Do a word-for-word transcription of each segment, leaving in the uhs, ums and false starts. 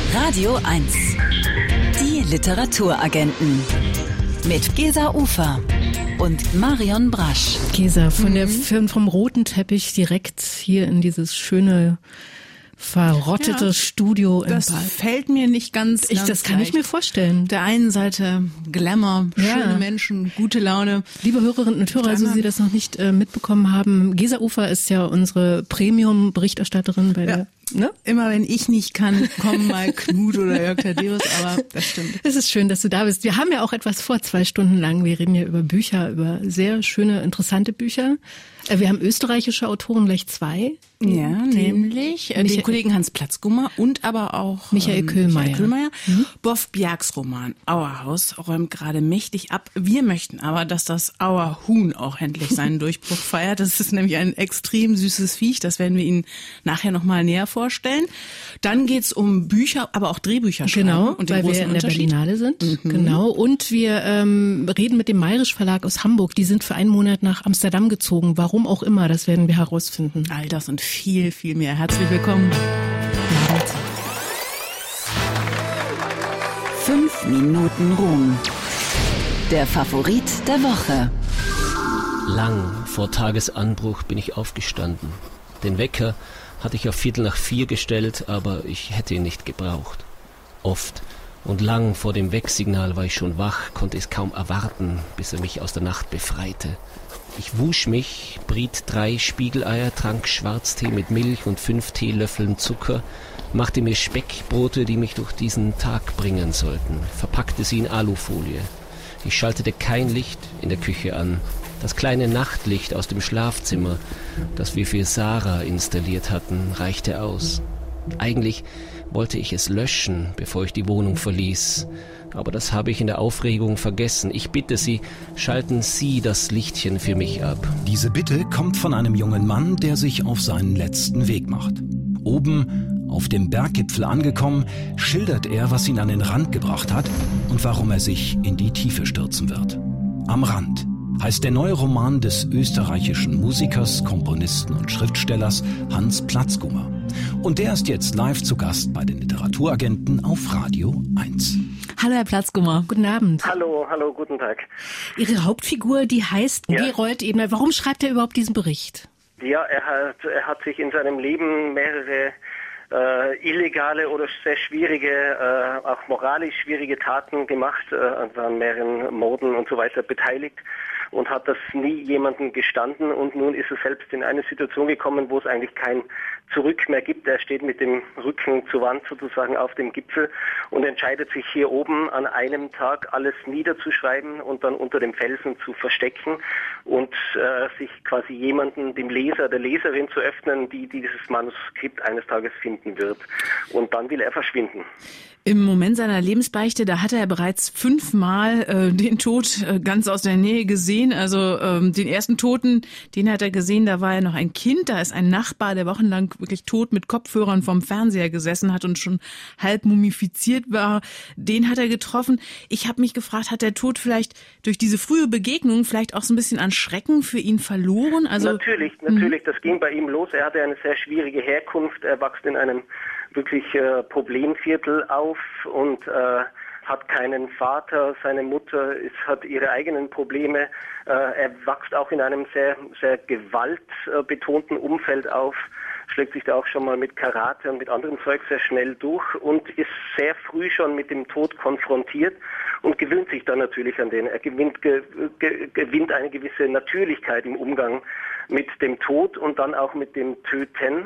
Radio eins. Die Literaturagenten. Mit Gesa Ufer und Marion Brasch. Gesa, von mhm. der Film vom roten Teppich direkt hier in dieses schöne verrottete ja, Studio im Das Bad. Fällt mir nicht ganz, ich, ganz Das kann leicht. ich mir vorstellen. Der einen Seite Glamour, ja. schöne Menschen, gute Laune. Liebe Hörerinnen und Hörer, also Sie das noch nicht äh, mitbekommen haben, Gesa Ufer ist ja unsere Premium-Berichterstatterin bei ja. der... Ne? Immer wenn ich nicht kann, kommen mal Knut oder Jörg Thaddeus, aber das stimmt. Es ist schön, dass du da bist. Wir haben ja auch etwas vor, zwei Stunden lang. Wir reden ja über Bücher, über sehr schöne, interessante Bücher. Wir haben österreichische Autoren, gleich zwei. Ja, nämlich äh, den Kollegen Hans Platzgummer und aber auch Michael ähm, Köhlmeier. Michael Köhlmeier. Mhm. Boff Bjergs Roman Auerhaus räumt gerade mächtig ab. Wir möchten aber, dass das Auerhuhn auch endlich seinen Durchbruch feiert. Das ist nämlich ein extrem süßes Viech. Das werden wir Ihnen nachher nochmal näher vorstellen. Dann geht's um Bücher, aber auch Drehbücher schreiben. Genau, und den weil großen wir in der Unterschied. Berlinale sind. Mhm. Genau. Und wir ähm, reden mit dem Mayrisch Verlag aus Hamburg. Die sind für einen Monat nach Amsterdam gezogen. Warum auch immer, das werden wir herausfinden. All das und viel, viel mehr. Herzlich willkommen. Fünf Minuten Ruhm. Der Favorit der Woche. Lang vor Tagesanbruch bin ich aufgestanden. Den Wecker hatte ich auf Viertel nach vier gestellt, aber ich hätte ihn nicht gebraucht. Oft und lang vor dem Wecksignal war ich schon wach, konnte es kaum erwarten, bis er mich aus der Nacht befreite. Ich wusch mich, briet drei Spiegeleier, trank Schwarztee mit Milch und fünf Teelöffeln Zucker, machte mir Speckbrote, die mich durch diesen Tag bringen sollten, verpackte sie in Alufolie. Ich schaltete kein Licht in der Küche an. Das kleine Nachtlicht aus dem Schlafzimmer, das wir für Sarah installiert hatten, reichte aus. Eigentlich wollte ich es löschen, bevor ich die Wohnung verließ. Aber das habe ich in der Aufregung vergessen. Ich bitte Sie, schalten Sie das Lichtchen für mich ab. Diese Bitte kommt von einem jungen Mann, der sich auf seinen letzten Weg macht. Oben, auf dem Berggipfel angekommen, schildert er, was ihn an den Rand gebracht hat und warum er sich in die Tiefe stürzen wird. Am Rand heißt der neue Roman des österreichischen Musikers, Komponisten und Schriftstellers Hans Platzgummer. Und der ist jetzt live zu Gast bei den Literaturagenten auf Radio eins. Hallo Herr Platzgummer. Guten Abend. Hallo, hallo, guten Tag. Ihre Hauptfigur, die heißt ja. Gerold Ebner. Warum schreibt er überhaupt diesen Bericht? Ja, er hat, er hat sich in seinem Leben mehrere äh, illegale oder sehr schwierige, äh, auch moralisch schwierige Taten gemacht, äh, also an mehreren Morden und so weiter beteiligt und hat das nie jemandem gestanden und nun ist er selbst in eine Situation gekommen, wo es eigentlich kein Zurück mehr gibt. Er steht mit dem Rücken zur Wand sozusagen auf dem Gipfel und entscheidet sich hier oben an einem Tag alles niederzuschreiben und dann unter dem Felsen zu verstecken und äh, sich quasi jemanden, dem Leser, der Leserin zu öffnen, die dieses Manuskript eines Tages finden wird. Und dann will er verschwinden. Im Moment seiner Lebensbeichte, da hat er bereits fünfmal äh, den Tod äh, ganz aus der Nähe gesehen. Also ähm, den ersten Toten, den hat er gesehen, da war er noch ein Kind. Da ist ein Nachbar, der wochenlang wirklich tot mit Kopfhörern vom Fernseher gesessen hat und schon halb mumifiziert war. Den hat er getroffen. Ich habe mich gefragt, hat der Tod vielleicht durch diese frühe Begegnung vielleicht auch so ein bisschen an Schrecken für ihn verloren? Also Natürlich, natürlich. Das ging bei ihm los. Er hatte eine sehr schwierige Herkunft. Er wächst in einem wirklich äh, Problemviertel auf und äh, hat keinen Vater. Seine Mutter ist, hat ihre eigenen Probleme. Äh, er wächst auch in einem sehr, sehr gewaltbetonten Umfeld auf, schlägt sich da auch schon mal mit Karate und mit anderem Zeug sehr schnell durch und ist sehr früh schon mit dem Tod konfrontiert und gewöhnt sich dann natürlich an den. Er gewinnt, ge, ge, gewinnt eine gewisse Natürlichkeit im Umgang mit dem Tod und dann auch mit dem Töten.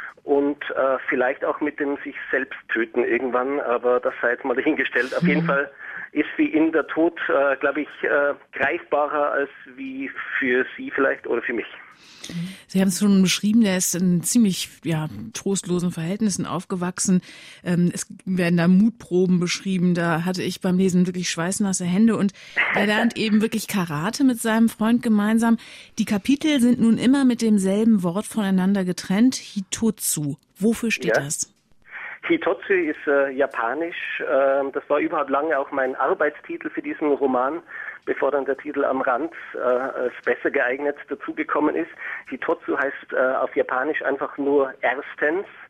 Und äh, vielleicht auch mit dem sich selbst töten irgendwann, aber das sei jetzt mal dahingestellt. Auf mhm. jeden Fall ist für ihn der Tod, äh, glaube ich, äh, greifbarer als wie für Sie vielleicht oder für mich. Sie haben es schon beschrieben, der ist in ziemlich ja, trostlosen Verhältnissen aufgewachsen. Ähm, es werden da Mutproben beschrieben, da hatte ich beim Lesen wirklich schweißnasse Hände und er lernt eben wirklich Karate mit seinem Freund gemeinsam. Die Kapitel sind nun immer mit demselben Wort voneinander getrennt, Hitotsu. Wofür steht ja. das? Hitotsu ist äh, japanisch. Äh, das war überhaupt lange auch mein Arbeitstitel für diesen Roman, bevor dann der Titel Am Rand äh, als besser geeignet dazugekommen ist. Hitotsu heißt äh, auf Japanisch einfach nur erstens.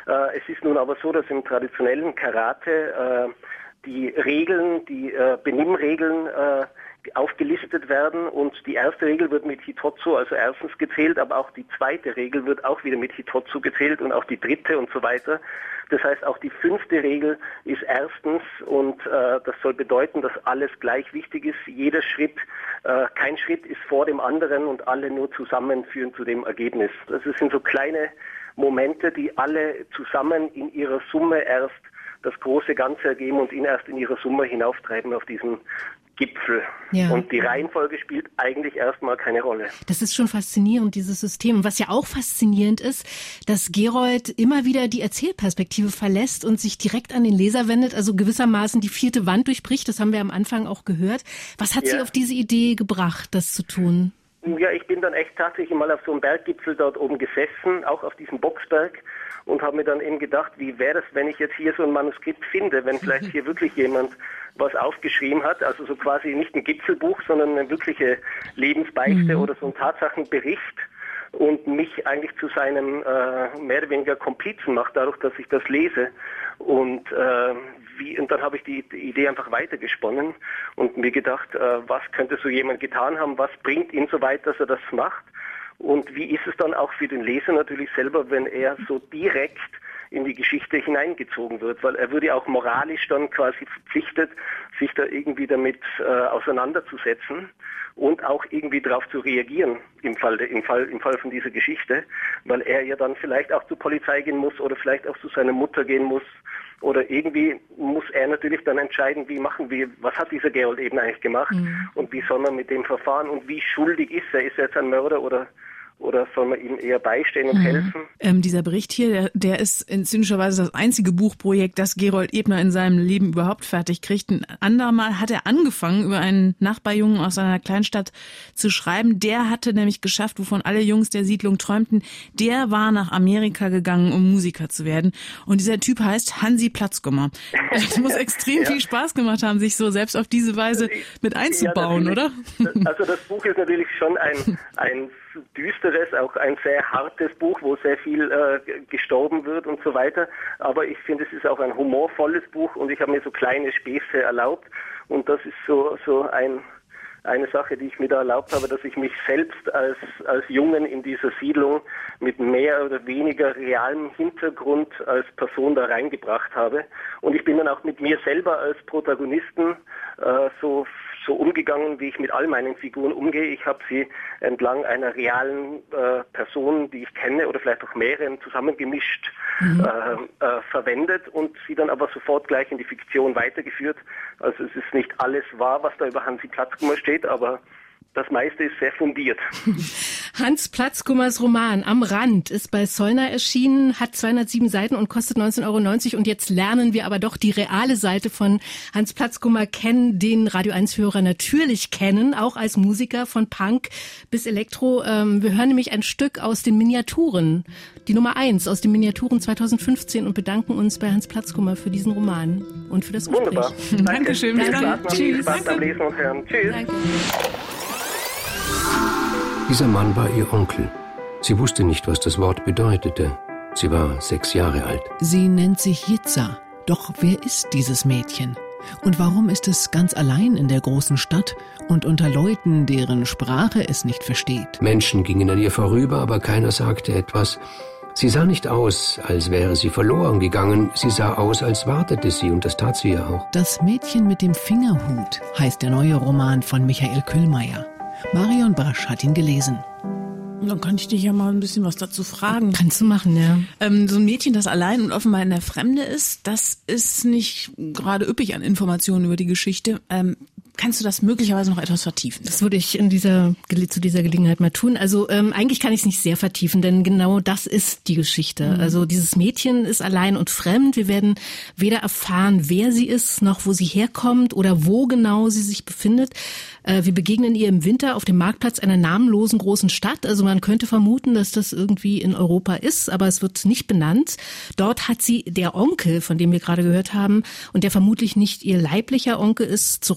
Äh, es ist nun aber so, dass im traditionellen Karate äh, die Regeln, die äh, Benimmregeln äh, aufgelistet werden und die erste Regel wird mit Hitotsu, also erstens gezählt, aber auch die zweite Regel wird auch wieder mit Hitotsu gezählt und auch die dritte und so weiter. Das heißt, auch die fünfte Regel ist erstens und äh, das soll bedeuten, dass alles gleich wichtig ist. Jeder Schritt, äh, kein Schritt ist vor dem anderen und alle nur zusammen führen zu dem Ergebnis. Das sind so kleine Momente, die alle zusammen in ihrer Summe erst das große Ganze ergeben und ihn erst in ihrer Summe hinauftreiben auf diesen Gipfel. Ja. Und die Reihenfolge spielt eigentlich erstmal keine Rolle. Das ist schon faszinierend, dieses System. Und was ja auch faszinierend ist, dass Gerold immer wieder die Erzählperspektive verlässt und sich direkt an den Leser wendet, also gewissermaßen die vierte Wand durchbricht. Das haben wir am Anfang auch gehört. Was hat ja. Sie auf diese Idee gebracht, das zu tun? Ja, ich bin dann echt tatsächlich mal auf so einem Berggipfel dort oben gesessen, auch auf diesem Boxberg, und habe mir dann eben gedacht, wie wäre das, wenn ich jetzt hier so ein Manuskript finde, wenn vielleicht hier wirklich jemand was aufgeschrieben hat, also so quasi nicht ein Gipfelbuch, sondern eine wirkliche Lebensbeichte mhm. oder so ein Tatsachenbericht und mich eigentlich zu seinem äh, mehr oder weniger Komplizen macht, dadurch, dass ich das lese. Und, äh, wie, und dann habe ich die, die Idee einfach weitergesponnen und mir gedacht, äh, was könnte so jemand getan haben, was bringt ihn so weit, dass er das macht? Und wie ist es dann auch für den Leser natürlich selber, wenn er so direkt in die Geschichte hineingezogen wird, weil er würde auch moralisch dann quasi verpflichtet, sich da irgendwie damit äh, auseinanderzusetzen und auch irgendwie darauf zu reagieren im Fall, im Fall, im Fall von dieser Geschichte, weil er ja dann vielleicht auch zur Polizei gehen muss oder vielleicht auch zu seiner Mutter gehen muss oder irgendwie muss er natürlich dann entscheiden, wie machen wir, was hat dieser Gerold eben eigentlich gemacht mhm. und wie soll man mit dem verfahren und wie schuldig ist er, ist er jetzt ein Mörder oder Oder soll man ihm eher beistehen und mhm. helfen? Ähm, dieser Bericht hier, der, der ist in zynischerweise das einzige Buchprojekt, das Gerold Ebner in seinem Leben überhaupt fertig kriegt. Ein andermal hat er angefangen, über einen Nachbarjungen aus einer Kleinstadt zu schreiben. Der hatte nämlich geschafft, wovon alle Jungs der Siedlung träumten. Der war nach Amerika gegangen, um Musiker zu werden. Und dieser Typ heißt Hansi Platzgummer. Es muss extrem ja. viel Spaß gemacht haben, sich so selbst auf diese Weise mit einzubauen, ja, oder? Also das Buch ist natürlich schon ein, ein düsteres, auch ein sehr hartes Buch, wo sehr viel äh, gestorben wird und so weiter. Aber ich finde, es ist auch ein humorvolles Buch und ich habe mir so kleine Späße erlaubt. Und das ist so so ein eine Sache, die ich mir da erlaubt habe, dass ich mich selbst als als Jungen in dieser Siedlung mit mehr oder weniger realem Hintergrund als Person da reingebracht habe. Und ich bin dann auch mit mir selber als Protagonisten äh, so so umgegangen, wie ich mit all meinen Figuren umgehe. Ich habe sie entlang einer realen äh, Person, die ich kenne, oder vielleicht auch mehreren zusammengemischt mhm. äh, äh, verwendet und sie dann aber sofort gleich in die Fiktion weitergeführt. Also es ist nicht alles wahr, was da über Hansi Platzgummer steht, aber das meiste ist sehr fundiert. Hans Platzgummers Roman Am Rand ist bei Zollner erschienen, hat zweihundertsieben Seiten und kostet neunzehn Euro neunzig. Und jetzt lernen wir aber doch die reale Seite von Hans Platzgummer kennen, den Radio eins Hörer natürlich kennen, auch als Musiker von Punk bis Elektro. Wir hören nämlich ein Stück aus den Miniaturen, die Nummer eins aus den Miniaturen zweitausendfünfzehn und bedanken uns bei Hans Platzgummer für diesen Roman und für das Gespräch. Wunderbar. Dankeschön. Bis dann. Tschüss. Spaß beim Lesen und Hören. Tschüss. Danke. Dieser Mann war ihr Onkel. Sie wusste nicht, was das Wort bedeutete. Sie war sechs Jahre alt. Sie nennt sich Jitza. Doch wer ist dieses Mädchen? Und warum ist es ganz allein in der großen Stadt und unter Leuten, deren Sprache es nicht versteht? Menschen gingen an ihr vorüber, aber keiner sagte etwas. Sie sah nicht aus, als wäre sie verloren gegangen. Sie sah aus, als wartete sie, und das tat sie ja auch. Das Mädchen mit dem Fingerhut heißt der neue Roman von Michael Kühlmeier. Marion Brasch hat ihn gelesen. Dann kann ich dich ja mal ein bisschen was dazu fragen. Kannst du machen, ja. Ähm, so ein Mädchen, das allein und offenbar in der Fremde ist, das ist nicht gerade üppig an Informationen über die Geschichte. Ähm, kannst du das möglicherweise noch etwas vertiefen? Das würde ich in dieser, zu dieser Gelegenheit mal tun. Also ähm, eigentlich kann ich es nicht sehr vertiefen, denn genau das ist die Geschichte. Mhm. Also dieses Mädchen ist allein und fremd. Wir werden weder erfahren, wer sie ist, noch wo sie herkommt oder wo genau sie sich befindet. Äh, wir begegnen ihr im Winter auf dem Marktplatz einer namenlosen großen Stadt. Also man könnte vermuten, dass das irgendwie in Europa ist, aber es wird nicht benannt. Dort hat sie der Onkel, von dem wir gerade gehört haben, und der vermutlich nicht ihr leiblicher Onkel ist, zurückgelassen.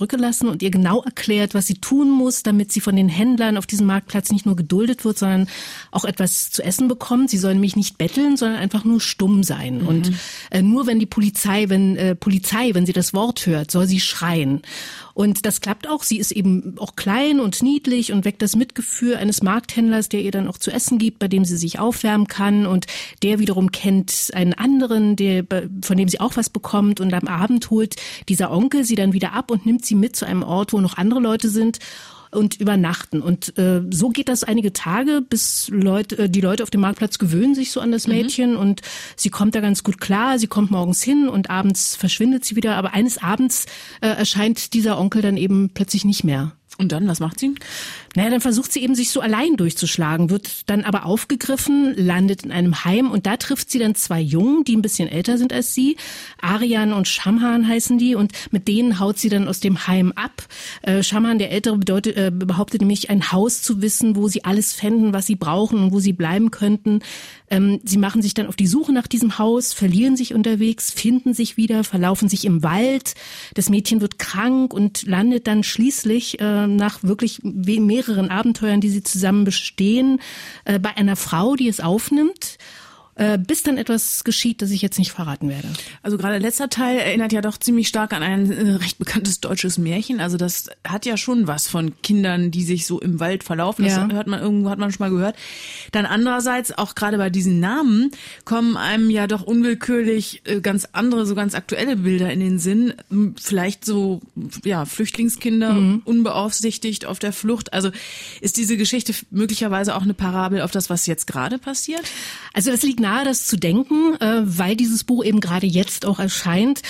Wochen und ihr genau erklärt, was sie tun muss, damit sie von den Händlern auf diesem Marktplatz nicht nur geduldet wird, sondern auch etwas zu essen bekommt. Sie soll nämlich nicht betteln, sondern einfach nur stumm sein. Mhm. Und äh, nur wenn die Polizei, wenn äh, Polizei, wenn sie das Wort hört, soll sie schreien. Und das klappt auch. Sie ist eben auch klein und niedlich und weckt das Mitgefühl eines Markthändlers, der ihr dann auch zu essen gibt, bei dem sie sich aufwärmen kann. Und der wiederum kennt einen anderen, der, von dem sie auch was bekommt. Und am Abend holt dieser Onkel sie dann wieder ab und nimmt sie mit zu einem Ort, wo noch andere Leute sind und übernachten. Und äh, so geht das einige Tage, bis Leute, äh, die Leute auf dem Marktplatz gewöhnen sich so an das Mädchen. Mhm. Und sie kommt da ganz gut klar. Sie kommt morgens hin und abends verschwindet sie wieder. Aber eines Abends äh, erscheint dieser Onkel dann eben plötzlich nicht mehr. Und dann, was macht sie? Naja, dann versucht sie eben, sich so allein durchzuschlagen, wird dann aber aufgegriffen, landet in einem Heim und da trifft sie dann zwei Jungen, die ein bisschen älter sind als sie. Arian und Shamhan heißen die und mit denen haut sie dann aus dem Heim ab. Äh, Shamhan, der Ältere, bedeutet, äh, behauptet nämlich, ein Haus zu wissen, wo sie alles fänden, was sie brauchen und wo sie bleiben könnten. Ähm, sie machen sich dann auf die Suche nach diesem Haus, verlieren sich unterwegs, finden sich wieder, verlaufen sich im Wald. Das Mädchen wird krank und landet dann schließlich äh, nach wirklich mehreren Abenteuern, die sie zusammen bestehen, äh, bei einer Frau, die es aufnimmt, äh, bis dann etwas geschieht, das ich jetzt nicht verraten werde. Also gerade letzter Teil erinnert ja doch ziemlich stark an ein äh, recht bekanntes deutsches Märchen. Also das hat ja schon was von Kindern, die sich so im Wald verlaufen. Das ja. hört man irgendwo, hat man schon mal gehört. Dann andererseits, auch gerade bei diesen Namen, kommen einem ja doch unwillkürlich äh, ganz andere, so ganz aktuelle Bilder in den Sinn. Vielleicht so, ja, Flüchtlingskinder, mhm. unbeaufsichtigt auf der Flucht. Also ist diese Geschichte möglicherweise auch eine Parabel auf das, was jetzt gerade passiert? Also das liegt nahe, das zu denken, weil dieses Buch eben gerade jetzt auch erscheint.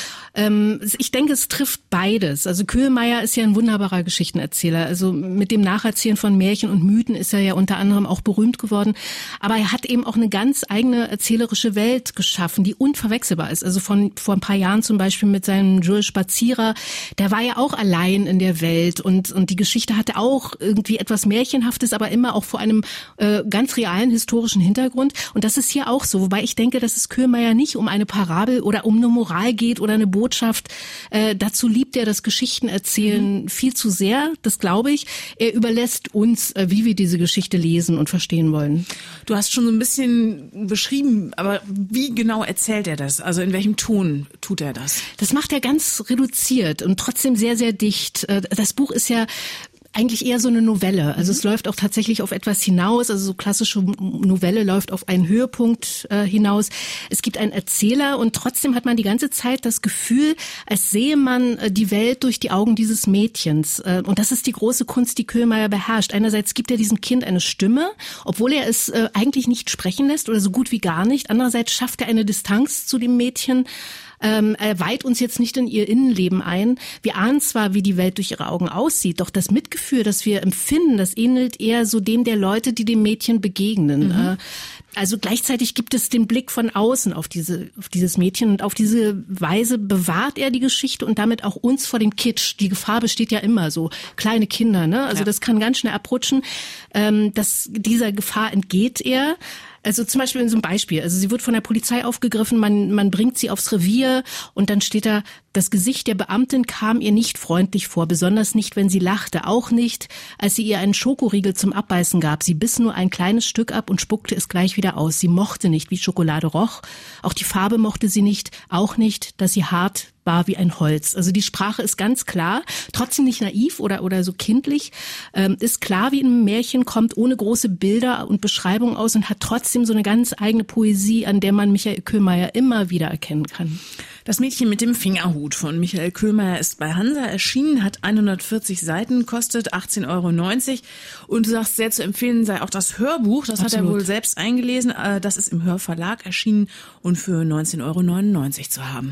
Ich denke, es trifft beides. Also Köhlmeier ist ja ein wunderbarer Geschichtenerzähler. Also mit dem Nacherzählen von Märchen und Mythen ist er ja unter anderem auch berühmt geworden. Aber er hat eben auch eine ganz eigene erzählerische Welt geschaffen, die unverwechselbar ist. Also von vor ein paar Jahren zum Beispiel mit seinem Jules Spazierer, der war ja auch allein in der Welt und und die Geschichte hatte auch irgendwie etwas Märchenhaftes, aber immer auch vor einem äh, ganz realen historischen Hintergrund. Und das ist hier auch so. Wobei ich denke, dass es Köhlmeier nicht um eine Parabel oder um eine Moral geht oder eine Botschaft. Äh, dazu liebt er das Geschichtenerzählen mhm. viel zu sehr, das glaube ich. Er überlässt uns, äh, wie wir diese Geschichte lesen und verstehen wollen. Du hast schon so ein bisschen beschrieben, aber wie genau erzählt er das? Also in welchem Ton tut er das? Das macht er ganz reduziert und trotzdem sehr, sehr dicht. Das Buch ist ja eigentlich eher so eine Novelle. Also mhm. es läuft auch tatsächlich auf etwas hinaus. Also so klassische Novelle läuft auf einen Höhepunkt äh, hinaus. Es gibt einen Erzähler und trotzdem hat man die ganze Zeit das Gefühl, als sehe man äh, die Welt durch die Augen dieses Mädchens. Äh, und das ist die große Kunst, die Köhlmeier beherrscht. Einerseits gibt er diesem Kind eine Stimme, obwohl er es äh, eigentlich nicht sprechen lässt oder so gut wie gar nicht. Andererseits schafft er eine Distanz zu dem Mädchen. Ähm, er weiht uns jetzt nicht in ihr Innenleben ein. Wir ahnen zwar, wie die Welt durch ihre Augen aussieht, doch das Mitgefühl, das wir empfinden, das ähnelt eher so dem der Leute, die dem Mädchen begegnen. Mhm. Äh, also gleichzeitig gibt es den Blick von außen auf diese, auf dieses Mädchen und auf diese Weise bewahrt er die Geschichte und damit auch uns vor dem Kitsch. Die Gefahr besteht ja immer so. Kleine Kinder, ne? Also ja. das kann ganz schnell abrutschen. Ähm, das, dieser Gefahr entgeht er. Also zum Beispiel in so einem Beispiel. Also sie wird von der Polizei aufgegriffen, man, man bringt sie aufs Revier und dann steht da, das Gesicht der Beamtin kam ihr nicht freundlich vor, besonders nicht, wenn sie lachte, auch nicht, als sie ihr einen Schokoriegel zum Abbeißen gab. Sie biss nur ein kleines Stück ab und spuckte es gleich wieder aus. Sie mochte nicht, wie Schokolade roch. Auch die Farbe mochte sie nicht, auch nicht, dass sie hart war wie ein Holz. Also die Sprache ist ganz klar, trotzdem nicht naiv oder oder so kindlich, ähm, ist klar wie in einem Märchen, kommt ohne große Bilder und Beschreibungen aus und hat trotzdem so eine ganz eigene Poesie, an der man Michael Köhlmeier immer wieder erkennen kann. Das Mädchen mit dem Fingerhut von Michael Köhlmeier ist bei Hansa erschienen, hat hundertvierzig Seiten, kostet achtzehn Euro neunzig und du sagst, sehr zu empfehlen sei auch das Hörbuch, das Absolut. Hat er wohl selbst eingelesen, das ist im Hörverlag erschienen und für neunzehn Euro neunundneunzig zu haben.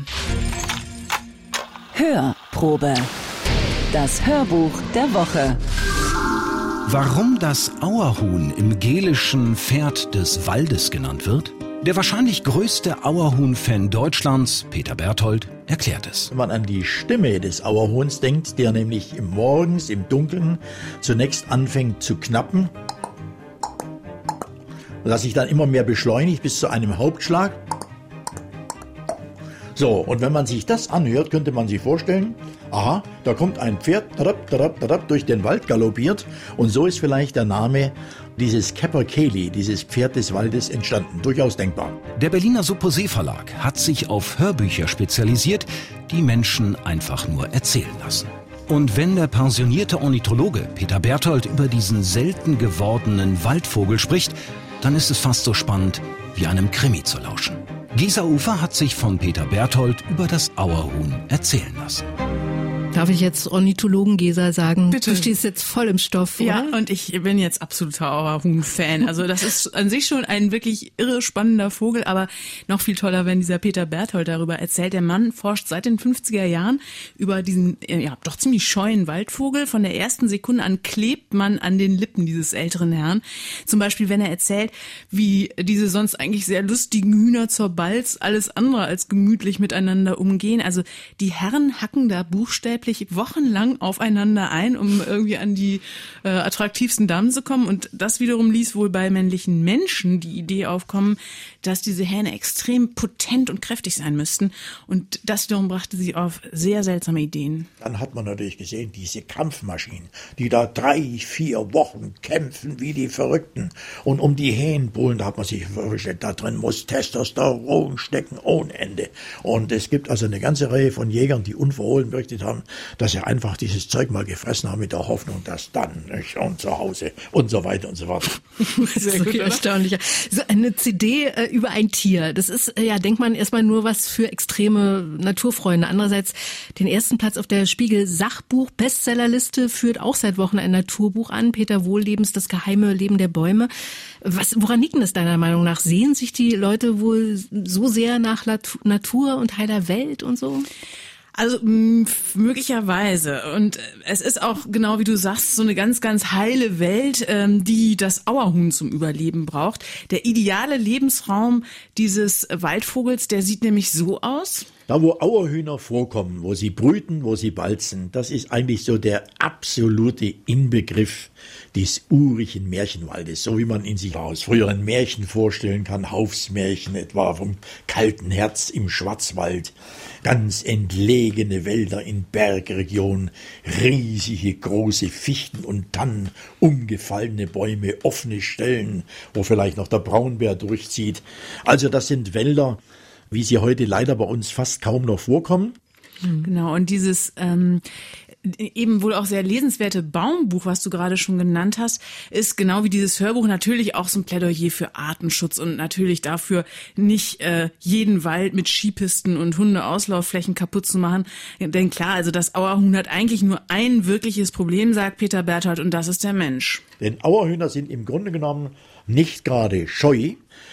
Hörprobe. Das Hörbuch der Woche. Warum das Auerhuhn im Gelischen Pferd des Waldes genannt wird? Der wahrscheinlich größte Auerhuhn-Fan Deutschlands, Peter Berthold, erklärt es. Wenn man an die Stimme des Auerhuhns denkt, der nämlich im morgens im Dunkeln zunächst anfängt zu knappen, das sich dann immer mehr beschleunigt bis zu einem Hauptschlag. So, und wenn man sich das anhört, könnte man sich vorstellen, aha, da kommt ein Pferd tarab, tarab, tarab, durch den Wald galoppiert und so ist vielleicht der Name dieses Capercaillie, dieses Pferd des Waldes, entstanden. Durchaus denkbar. Der Berliner Supposé Verlag hat sich auf Hörbücher spezialisiert, die Menschen einfach nur erzählen lassen. Und wenn der pensionierte Ornithologe Peter Berthold über diesen selten gewordenen Waldvogel spricht, dann ist es fast so spannend, wie einem Krimi zu lauschen. Gesa Ufer hat sich von Peter Berthold über das Auerhuhn erzählen lassen. Darf ich jetzt Ornithologen Gesa sagen? Bitte. Du stehst jetzt voll im Stoff, oder? Ja, und ich bin jetzt absoluter Auerhuhn-Fan. Also das ist an sich schon ein wirklich irre spannender Vogel, aber noch viel toller, wenn dieser Peter Berthold darüber erzählt. Der Mann forscht seit den fünfziger Jahren über diesen, ja, doch ziemlich scheuen Waldvogel. Von der ersten Sekunde an klebt man an den Lippen dieses älteren Herrn. Zum Beispiel, wenn er erzählt, wie diese sonst eigentlich sehr lustigen Hühner zur Balz alles andere als gemütlich miteinander umgehen. Also die Herren hacken da buchstäblich wochenlang aufeinander ein, um irgendwie an die äh, attraktivsten Damen zu kommen. Und das wiederum ließ wohl bei männlichen Menschen die Idee aufkommen, dass diese Hähne extrem potent und kräftig sein müssten. Und das wiederum brachte sie auf sehr seltsame Ideen. Dann hat man natürlich gesehen, diese Kampfmaschinen, die da drei, vier Wochen kämpfen wie die Verrückten. Und um die Hähnenbullen, da hat man sich vorgestellt, da drin muss Testosteron stecken ohne Ende. Und es gibt also eine ganze Reihe von Jägern, die unverhohlen berichtet haben, dass sie einfach dieses Zeug mal gefressen haben mit der Hoffnung, dass dann, nicht, und zu Hause und so weiter und so fort. Sehr gut, erstaunlich. So eine C D äh, über ein Tier, das ist, äh, ja, denkt man erstmal nur was für extreme Naturfreunde. Andererseits, den ersten Platz auf der Spiegel-Sachbuch-Bestsellerliste führt auch seit Wochen ein Naturbuch an, Peter Wohllebens Das geheime Leben der Bäume. Was, woran liegt denn das deiner Meinung nach? Sehen sich die Leute wohl so sehr nach Natur und heiler Welt und so? Also mh, möglicherweise. Und es ist auch, genau wie du sagst, so eine ganz, ganz heile Welt, ähm, die das Auerhuhn zum Überleben braucht. Der ideale Lebensraum dieses Waldvogels, der sieht nämlich so aus. Da, wo Auerhühner vorkommen, wo sie brüten, wo sie balzen, das ist eigentlich so der absolute Inbegriff des urigen Märchenwaldes, so wie man ihn sich aus früheren Märchen vorstellen kann, Haufsmärchen etwa vom kalten Herz im Schwarzwald, ganz entlegene Wälder in Bergregionen, riesige große Fichten und Tannen, umgefallene Bäume, offene Stellen, wo vielleicht noch der Braunbär durchzieht. Also das sind Wälder, wie sie heute leider bei uns fast kaum noch vorkommen. Genau, und dieses ähm, eben wohl auch sehr lesenswerte Baumbuch, was du gerade schon genannt hast, ist genau wie dieses Hörbuch natürlich auch so ein Plädoyer für Artenschutz und natürlich dafür, nicht äh, jeden Wald mit Skipisten und Hundeauslaufflächen kaputt zu machen. Denn klar, also das Auerhuhn hat eigentlich nur ein wirkliches Problem, sagt Peter Berthold, und das ist der Mensch. Denn Auerhühner sind im Grunde genommen nicht gerade scheu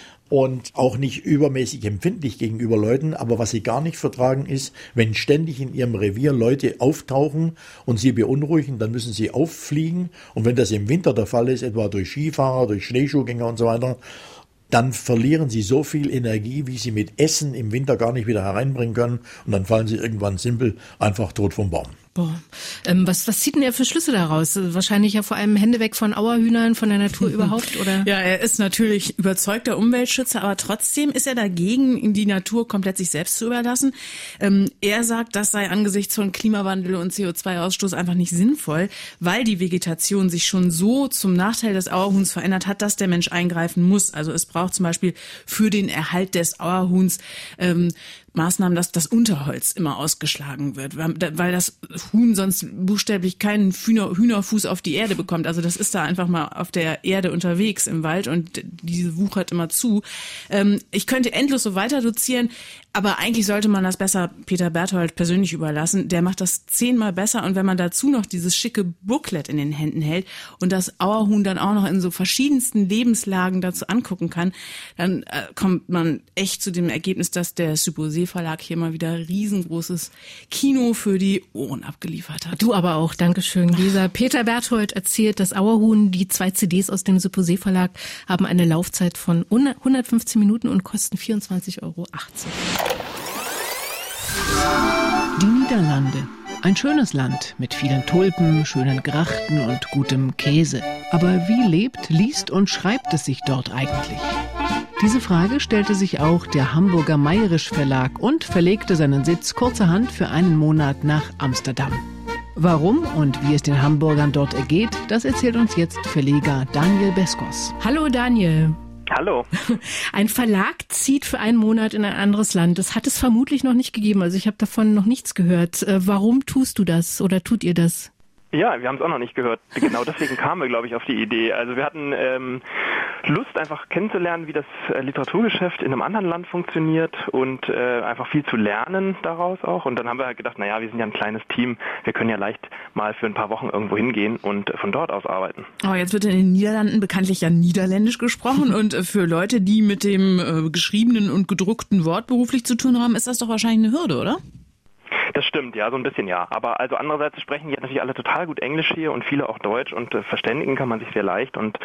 und auch nicht übermäßig empfindlich gegenüber Leuten, aber was sie gar nicht vertragen ist, wenn ständig in ihrem Revier Leute auftauchen und sie beunruhigen, dann müssen sie auffliegen, und wenn das im Winter der Fall ist, etwa durch Skifahrer, durch Schneeschuhgänger und so weiter, dann verlieren sie so viel Energie, wie sie mit Essen im Winter gar nicht wieder hereinbringen können, und dann fallen sie irgendwann simpel einfach tot vom Baum. Boah. Ähm, was, was zieht denn er für Schlüsse daraus? Wahrscheinlich ja vor allem Hände weg von Auerhühnern, von der Natur überhaupt, oder? Ja, er ist natürlich überzeugter Umweltschützer, aber trotzdem ist er dagegen, die Natur komplett sich selbst zu überlassen. Ähm, er sagt, das sei angesichts von Klimawandel und C O zwei Ausstoß einfach nicht sinnvoll, weil die Vegetation sich schon so zum Nachteil des Auerhuhns verändert hat, dass der Mensch eingreifen muss. Also es braucht zum Beispiel für den Erhalt des Auerhuhns ähm, Maßnahmen, dass das Unterholz immer ausgeschlagen wird, weil das Huhn sonst buchstäblich keinen Hühner, Hühnerfuß auf die Erde bekommt. Also das ist da einfach mal auf der Erde unterwegs im Wald und diese wuchert immer zu. Ähm, ich könnte endlos so weiter dozieren, aber eigentlich sollte man das besser Peter Berthold persönlich überlassen. Der macht das zehnmal besser, und wenn man dazu noch dieses schicke Booklet in den Händen hält und das Auerhuhn dann auch noch in so verschiedensten Lebenslagen dazu angucken kann, dann äh, kommt man echt zu dem Ergebnis, dass der Supposé Verlag hier mal wieder riesengroßes Kino für die Ohren abgeliefert hat. Du aber auch, Dankeschön, Gesa. Peter Berthold erzählt, das Auerhuhn, die zwei C Ds aus dem Supposé Verlag haben eine Laufzeit von hundertfünfzehn Minuten und kosten vierundzwanzig Euro achtzig. Die Niederlande. Ein schönes Land mit vielen Tulpen, schönen Grachten und gutem Käse. Aber wie lebt, liest und schreibt es sich dort eigentlich? Diese Frage stellte sich auch der Hamburger Mayrisch Verlag und verlegte seinen Sitz kurzerhand für einen Monat nach Amsterdam. Warum und wie es den Hamburgern dort ergeht, das erzählt uns jetzt Verleger Daniel Beskos. Hallo Daniel. Hallo. Ein Verlag zieht für einen Monat in ein anderes Land. Das hat es vermutlich noch nicht gegeben. Also ich habe davon noch nichts gehört. Warum tust du das oder tut ihr das? Ja, wir haben es auch noch nicht gehört. Genau deswegen kamen wir, glaube ich, auf die Idee. Also wir hatten ähm, Lust, einfach kennenzulernen, wie das äh, Literaturgeschäft in einem anderen Land funktioniert und äh, einfach viel zu lernen daraus auch. Und dann haben wir halt gedacht, naja, wir sind ja ein kleines Team, wir können ja leicht mal für ein paar Wochen irgendwo hingehen und äh, von dort aus arbeiten. Oh, jetzt wird in den Niederlanden bekanntlich ja Niederländisch gesprochen und äh, für Leute, die mit dem äh, geschriebenen und gedruckten Wort beruflich zu tun haben, ist das doch wahrscheinlich eine Hürde, oder? Das stimmt, ja, so ein bisschen ja. Aber also andererseits sprechen die natürlich alle total gut Englisch hier und viele auch Deutsch und äh, verständigen kann man sich sehr leicht. Und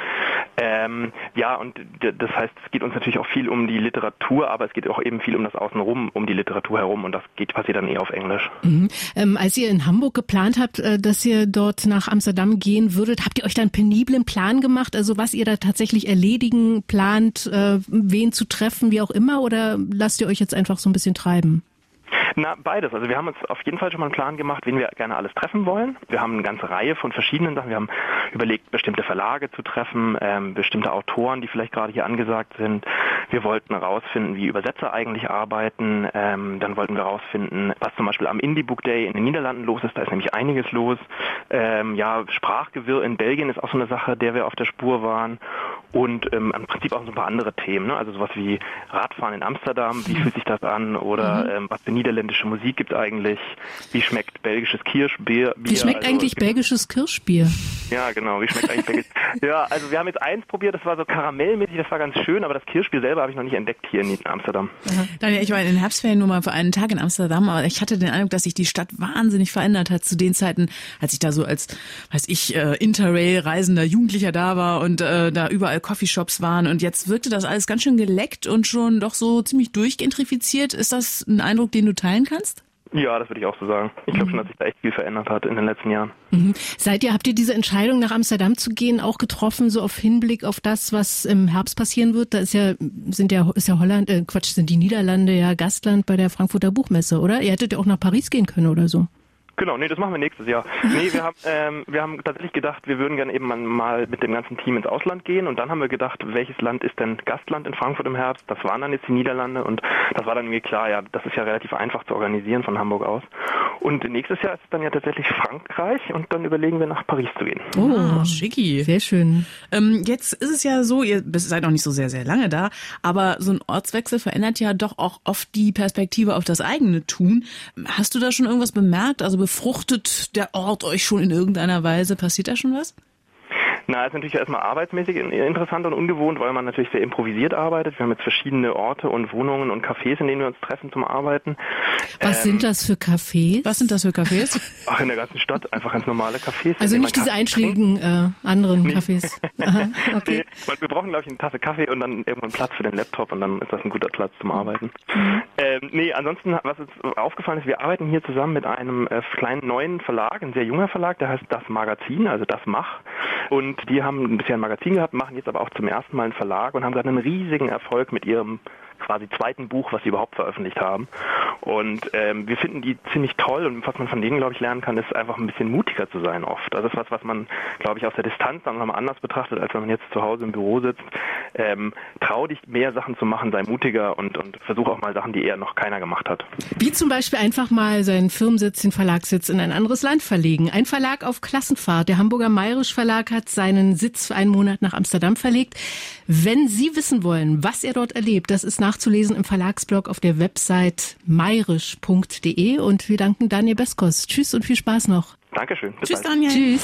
ähm, ja, und d- das heißt, es geht uns natürlich auch viel um die Literatur, aber es geht auch eben viel um das Außenrum, um die Literatur herum und das geht passiert dann eher auf Englisch. Mhm. Ähm, als ihr in Hamburg geplant habt, äh, dass ihr dort nach Amsterdam gehen würdet, habt ihr euch da einen peniblen Plan gemacht? Also was ihr da tatsächlich erledigen plant, äh, wen zu treffen, wie auch immer, oder lasst ihr euch jetzt einfach so ein bisschen treiben? Na, beides. Also wir haben uns auf jeden Fall schon mal einen Plan gemacht, wen wir gerne alles treffen wollen. Wir haben eine ganze Reihe von verschiedenen Sachen. Wir haben überlegt, bestimmte Verlage zu treffen, ähm, bestimmte Autoren, die vielleicht gerade hier angesagt sind. Wir wollten herausfinden, wie Übersetzer eigentlich arbeiten. Ähm, dann wollten wir herausfinden, was zum Beispiel am Indie Book Day in den Niederlanden los ist. Da ist nämlich einiges los. Ähm, ja, Sprachgewirr in Belgien ist auch so eine Sache, der wir auf der Spur waren. Und ähm, im Prinzip auch so ein paar andere Themen, ne? Also sowas wie Radfahren in Amsterdam, wie fühlt sich das an? Oder mhm. ähm, was für niederländische Musik gibt eigentlich? Wie schmeckt belgisches Kirschbier? Wie schmeckt also, eigentlich belgisches Kirschbier? Ja, genau, wie schmeckt eigentlich belgisches? Ja, also wir haben jetzt eins probiert, das war so karamellmäßig, das war ganz schön, aber das Kirschbier selber habe ich noch nicht entdeckt hier in Amsterdam. Mhm. Daniel, ich war in den Herbstferien nur mal für einen Tag in Amsterdam, aber ich hatte den Eindruck, dass sich die Stadt wahnsinnig verändert hat zu den Zeiten, als ich da so als, weiß ich, äh, Interrail-reisender Jugendlicher da war und äh, da überall Coffeeshops waren und jetzt wirkte das alles ganz schön geleckt und schon doch so ziemlich durchgentrifiziert. Ist das ein Eindruck, den du teilen kannst? Ja, das würde ich auch so sagen. Ich glaube schon, dass sich da echt viel verändert hat in den letzten Jahren. Mhm. Seid ihr, habt ihr diese Entscheidung, nach Amsterdam zu gehen, auch getroffen, so auf Hinblick auf das, was im Herbst passieren wird? Da ist ja, sind ja, ist ja Holland, äh, Quatsch, sind die Niederlande ja Gastland bei der Frankfurter Buchmesse, oder? Ihr hättet ja auch nach Paris gehen können oder so. Genau, nee, das machen wir nächstes Jahr. Nee, wir haben, ähm, wir haben tatsächlich gedacht, wir würden gerne eben mal mit dem ganzen Team ins Ausland gehen und dann haben wir gedacht, welches Land ist denn Gastland in Frankfurt im Herbst? Das waren dann jetzt die Niederlande und das war dann irgendwie klar, ja, das ist ja relativ einfach zu organisieren von Hamburg aus. Und nächstes Jahr ist es dann ja tatsächlich Frankreich und dann überlegen wir nach Paris zu gehen. Oh, schicki. Sehr schön. Ähm, jetzt ist es ja so, ihr seid noch nicht so sehr, sehr lange da, aber so ein Ortswechsel verändert ja doch auch oft die Perspektive auf das eigene Tun. Hast du da schon irgendwas bemerkt? Also befruchtet der Ort euch schon in irgendeiner Weise? Passiert da schon was? Na, ist natürlich erstmal arbeitsmäßig interessant und ungewohnt, weil man natürlich sehr improvisiert arbeitet. Wir haben jetzt verschiedene Orte und Wohnungen und Cafés, in denen wir uns treffen zum Arbeiten. Was ähm, sind das für Cafés? Was sind das für Cafés? Ach, in der ganzen Stadt einfach ganz normale Cafés. Also nicht diese einschlägigen äh, anderen nee. Cafés. Aha, okay. Nee, wir brauchen, glaube ich, eine Tasse Kaffee und dann irgendwann Platz für den Laptop und dann ist das ein guter Platz zum Arbeiten. Mhm. Ähm, nee, ansonsten, was uns aufgefallen ist, wir arbeiten hier zusammen mit einem äh, kleinen neuen Verlag, ein sehr junger Verlag, der heißt Das Magazin, also Das Mach. Und die haben bisher ein Magazin gehabt, machen jetzt aber auch zum ersten Mal einen Verlag und haben gerade einen riesigen Erfolg mit ihrem quasi zweiten Buch, was sie überhaupt veröffentlicht haben. Und ähm, wir finden die ziemlich toll und was man von denen, glaube ich, lernen kann, ist einfach ein bisschen mutiger zu sein oft. Also das ist was, was man, glaube ich, aus der Distanz dann nochmal anders betrachtet, als wenn man jetzt zu Hause im Büro sitzt. Ähm, trau dich, mehr Sachen zu machen, sei mutiger und, und versuch auch mal Sachen, die eher noch keiner gemacht hat. Wie zum Beispiel einfach mal seinen Firmensitz, den Verlagssitz in ein anderes Land verlegen. Ein Verlag auf Klassenfahrt. Der Hamburger Mayrisch Verlag hat seinen Sitz für einen Monat nach Amsterdam verlegt. Wenn Sie wissen wollen, was er dort erlebt, das ist nachzulesen im Verlagsblog auf der Website mayrisch punkt de und wir danken Daniel Beskos. Tschüss und viel Spaß noch. Dankeschön. Bis Tschüss, Daniel. Tschüss.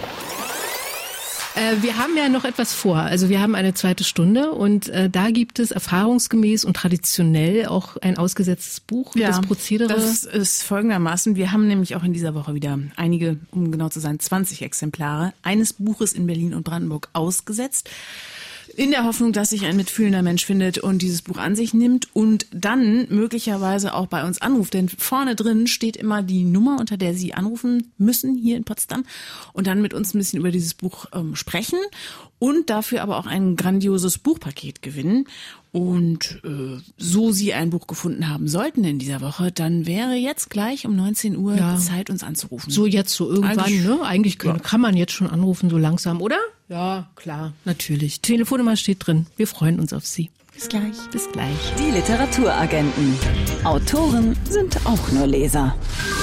Äh, wir haben ja noch etwas vor. Also wir haben eine zweite Stunde und äh, da gibt es erfahrungsgemäß und traditionell auch ein ausgesetztes Buch. Ja, das Prozedere. Das ist folgendermaßen. Wir haben nämlich auch in dieser Woche wieder einige, um genau zu sein, zwanzig Exemplare eines Buches in Berlin und Brandenburg ausgesetzt. In der Hoffnung, dass sich ein mitfühlender Mensch findet und dieses Buch an sich nimmt und dann möglicherweise auch bei uns anruft. Denn vorne drin steht immer die Nummer, unter der Sie anrufen müssen hier in Potsdam und dann mit uns ein bisschen über dieses Buch ähm, sprechen und dafür aber auch ein grandioses Buchpaket gewinnen. Und äh, so Sie ein Buch gefunden haben sollten in dieser Woche, dann wäre jetzt gleich um neunzehn Uhr ja. Zeit, uns anzurufen. So jetzt, so irgendwann, Eigentlich, ne? Eigentlich kann, ja. kann man jetzt schon anrufen, so langsam, oder? Ja, klar, natürlich. Telefonnummer steht drin. Wir freuen uns auf Sie. Bis gleich. Bis gleich. Die Literaturagenten. Autoren sind auch nur Leser.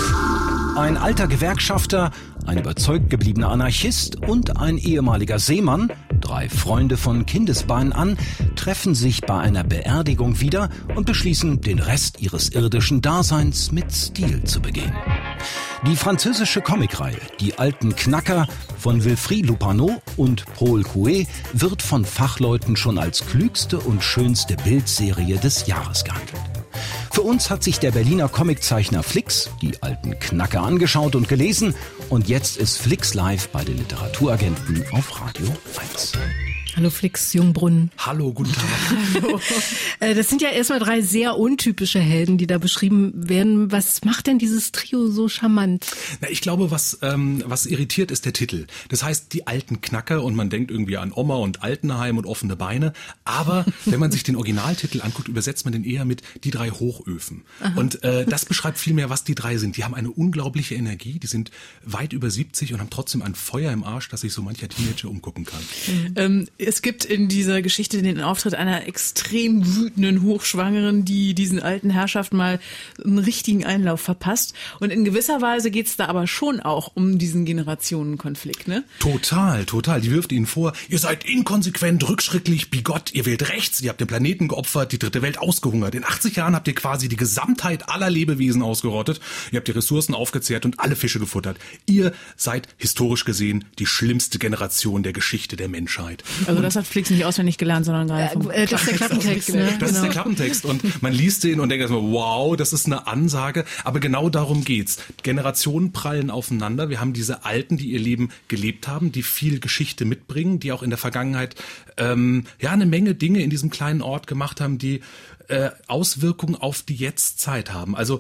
Ein alter Gewerkschafter, ein überzeugt gebliebener Anarchist und ein ehemaliger Seemann, drei Freunde von Kindesbeinen an, treffen sich bei einer Beerdigung wieder und beschließen, den Rest ihres irdischen Daseins mit Stil zu begehen. Die französische Comicreihe Die alten Knacker von Wilfried Lupanot und Paul Couet wird von Fachleuten schon als klügste und schönste Bildserie des Jahres gehandelt. Für uns hat sich der Berliner Comiczeichner Flix Die alten Knacker angeschaut und gelesen und jetzt ist Flix live bei den Literaturagenten auf Radio eins. Hallo Flix Jungbrunnen. Hallo, guten Tag. Hallo. Das sind ja erstmal drei sehr untypische Helden, die da beschrieben werden. Was macht denn dieses Trio so charmant? Na, ich glaube, was ähm, was irritiert, ist der Titel. Das heißt, die alten Knacker und man denkt irgendwie an Oma und Altenheim und offene Beine. Aber wenn man sich den Originaltitel anguckt, übersetzt man den eher mit die drei Hochöfen. Aha. Und äh, das beschreibt vielmehr, was die drei sind. Die haben eine unglaubliche Energie, die sind weit über siebzig und haben trotzdem ein Feuer im Arsch, dass sich so mancher Teenager umgucken kann. Mhm. Ähm, Es gibt in dieser Geschichte den Auftritt einer extrem wütenden Hochschwangeren, die diesen alten Herrschaften mal einen richtigen Einlauf verpasst. Und in gewisser Weise geht es da aber schon auch um diesen Generationenkonflikt, ne? Total, total. Die wirft ihnen vor, ihr seid inkonsequent, rückschrittlich, bigott, ihr wählt rechts, ihr habt den Planeten geopfert, die dritte Welt ausgehungert. In achtzig Jahren habt ihr quasi die Gesamtheit aller Lebewesen ausgerottet. Ihr habt die Ressourcen aufgezehrt und alle Fische gefuttert. Ihr seid historisch gesehen die schlimmste Generation der Geschichte der Menschheit. Also das hat Flix nicht auswendig gelernt, sondern gerade vom äh, Das ist der Klappentext. Ne? Das genau. ist der Klappentext und man liest den und denkt erstmal, wow, das ist eine Ansage. Aber genau darum geht's. Generationen prallen aufeinander. Wir haben diese Alten, die ihr Leben gelebt haben, die viel Geschichte mitbringen, die auch in der Vergangenheit ähm, ja eine Menge Dinge in diesem kleinen Ort gemacht haben, die äh, Auswirkungen auf die Jetztzeit haben. Also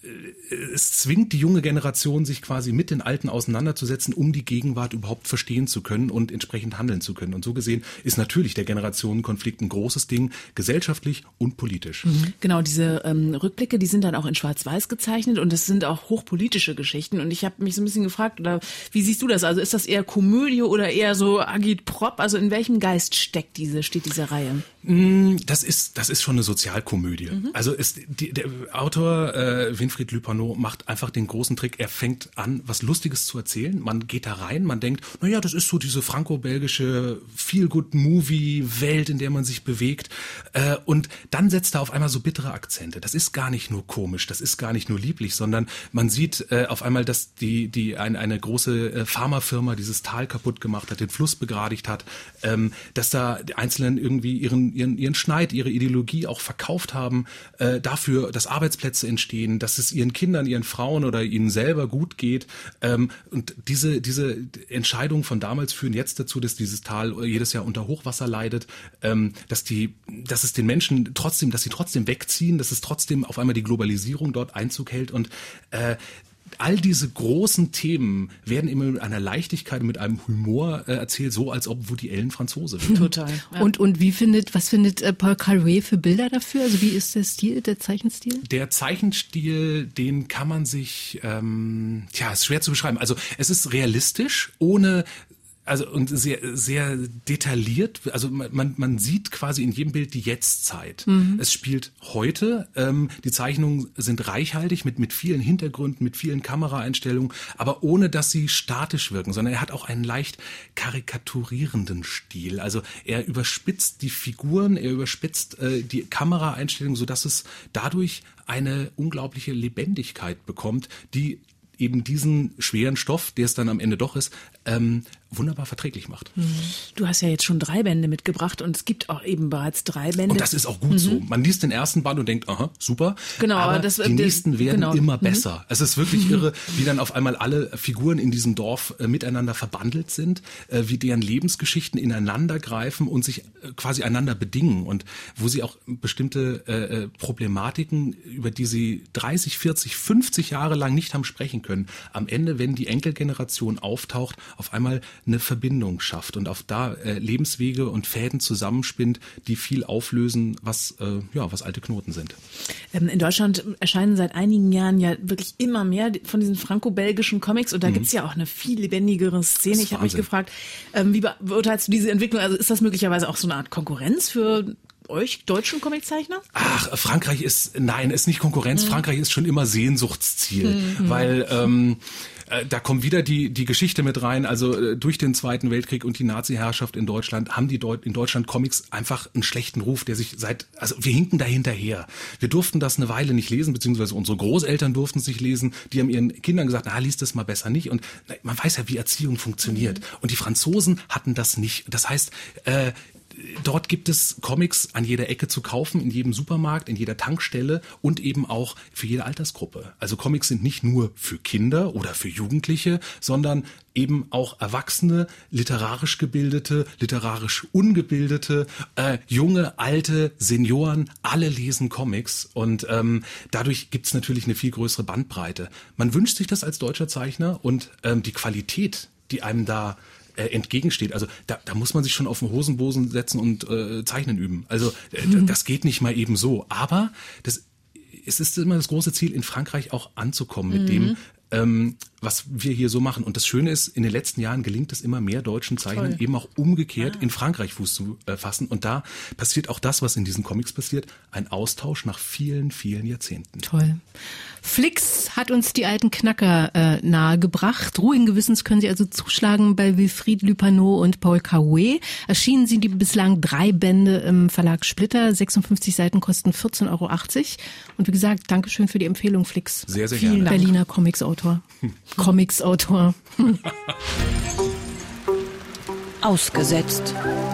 es zwingt die junge Generation, sich quasi mit den Alten auseinanderzusetzen, um die Gegenwart überhaupt verstehen zu können und entsprechend handeln zu können. Und so gesehen ist natürlich der Generationenkonflikt ein großes Ding, gesellschaftlich und politisch. Mhm. Genau, diese ähm, Rückblicke, die sind dann auch in Schwarz-Weiß gezeichnet und es sind auch hochpolitische Geschichten. Und ich habe mich so ein bisschen gefragt, oder wie siehst du das? Also ist das eher Komödie oder eher so Agitprop? Also in welchem Geist steckt diese, steht diese Reihe? Das ist, das ist schon eine Sozialkomödie. Mhm. Also ist die, der Autor äh, Wilfried Lupanot macht einfach den großen Trick. Er fängt an, was Lustiges zu erzählen. Man geht da rein, man denkt, naja, das ist so diese franco-belgische Feel-Good-Movie-Welt, in der man sich bewegt. Äh, und dann setzt er auf einmal so bittere Akzente. Das ist gar nicht nur komisch, das ist gar nicht nur lieblich, sondern man sieht äh, auf einmal, dass die, die ein, eine große äh, Pharmafirma dieses Tal kaputt gemacht hat, den Fluss begradigt hat, ähm, dass da die Einzelnen irgendwie ihren Ihren, ihren Schneid, ihre Ideologie auch verkauft haben, äh, dafür, dass Arbeitsplätze entstehen, dass es ihren Kindern, ihren Frauen oder ihnen selber gut geht. Ähm, und diese, diese Entscheidungen von damals führen jetzt dazu, dass dieses Tal jedes Jahr unter Hochwasser leidet, ähm, dass die, dass es den Menschen trotzdem, dass sie trotzdem wegziehen, dass es trotzdem auf einmal die Globalisierung dort Einzug hält und äh, all diese großen Themen werden immer mit einer Leichtigkeit, mit einem Humor äh, erzählt, so als ob Woody Allen Franzose wäre. Total. Ja. Und und wie findet, was findet äh, Paul Couet für Bilder dafür? Also wie ist der Stil, der Zeichenstil? Der Zeichenstil, den kann man sich, ähm, tja, ist schwer zu beschreiben. Also es ist realistisch, ohne Also und sehr sehr detailliert, also man man sieht quasi in jedem Bild die Jetztzeit. Mhm. Es spielt heute, ähm, die Zeichnungen sind reichhaltig mit mit vielen Hintergründen, mit vielen Kameraeinstellungen, aber ohne dass sie statisch wirken, sondern er hat auch einen leicht karikaturierenden Stil. Also er überspitzt die Figuren, er überspitzt äh, die Kameraeinstellungen, sodass es dadurch eine unglaubliche Lebendigkeit bekommt, die eben diesen schweren Stoff, der es dann am Ende doch ist, ähm, wunderbar verträglich macht. Du hast ja jetzt schon drei Bände mitgebracht und es gibt auch eben bereits drei Bände. Und das ist auch gut mhm. so. Man liest den ersten Band und denkt, aha, super. Genau, aber das, die nächsten werden genau. immer mhm. besser. Es ist wirklich mhm. irre, wie dann auf einmal alle Figuren in diesem Dorf äh, miteinander verbandelt sind, äh, wie deren Lebensgeschichten ineinander greifen und sich äh, quasi einander bedingen und wo sie auch bestimmte äh, Problematiken, über die sie dreißig, vierzig, fünfzig Jahre lang nicht haben sprechen können, am Ende, wenn die Enkelgeneration auftaucht, auf einmal eine Verbindung schafft und auf da äh, Lebenswege und Fäden zusammenspinnt, die viel auflösen, was äh, ja was alte Knoten sind. Ähm, in Deutschland erscheinen seit einigen Jahren ja wirklich immer mehr von diesen franco-belgischen Comics und da mhm. gibt's ja auch eine viel lebendigere Szene. Ich habe mich gefragt, ähm, wie beurteilst du diese Entwicklung? Also ist das möglicherweise auch so eine Art Konkurrenz für euch deutschen Comiczeichner? Ach, Frankreich ist, nein, ist nicht Konkurrenz. Mhm. Frankreich ist schon immer Sehnsuchtsziel, mhm. weil ähm, äh, da kommt wieder die die Geschichte mit rein. Also äh, durch den Zweiten Weltkrieg und die Nazi-Herrschaft in Deutschland haben die Deut- in Deutschland Comics einfach einen schlechten Ruf, der sich seit, also wir hinken da hinterher. Wir durften das eine Weile nicht lesen, beziehungsweise unsere Großeltern durften es nicht lesen. Die haben ihren Kindern gesagt, na, lies das mal besser nicht. Und na, man weiß ja, wie Erziehung funktioniert. Mhm. Und die Franzosen hatten das nicht. Das heißt, äh, dort gibt es Comics an jeder Ecke zu kaufen, in jedem Supermarkt, in jeder Tankstelle und eben auch für jede Altersgruppe. Also Comics sind nicht nur für Kinder oder für Jugendliche, sondern eben auch Erwachsene, literarisch gebildete, literarisch ungebildete, äh, junge, alte, Senioren, alle lesen Comics und ähm, dadurch gibt's natürlich eine viel größere Bandbreite. Man wünscht sich das als deutscher Zeichner und ähm, die Qualität, die einem da entgegensteht. Also da, da muss man sich schon auf den Hosenboden setzen und äh, zeichnen üben. Also äh, mhm. das geht nicht mal eben so. Aber das, es ist immer das große Ziel, in Frankreich auch anzukommen mit mhm. dem, ähm, was wir hier so machen. Und das Schöne ist, in den letzten Jahren gelingt es immer mehr deutschen Zeichnern eben auch umgekehrt ah. in Frankreich Fuß zu äh, fassen. Und da passiert auch das, was in diesen Comics passiert, ein Austausch nach vielen, vielen Jahrzehnten. Toll. Flix hat uns die alten Knacker äh, nahegebracht. Ruhigen Gewissens können Sie also zuschlagen bei Wilfried Lupanot und Paul Carouet. Erschienen sind die bislang drei Bände im Verlag Splitter. sechsundfünfzig Seiten kosten vierzehn Euro achtzig. Und wie gesagt, Dankeschön für die Empfehlung, Flix. Sehr, sehr Vielen gerne. Berliner Comicsautor. Comicsautor. Ausgesetzt.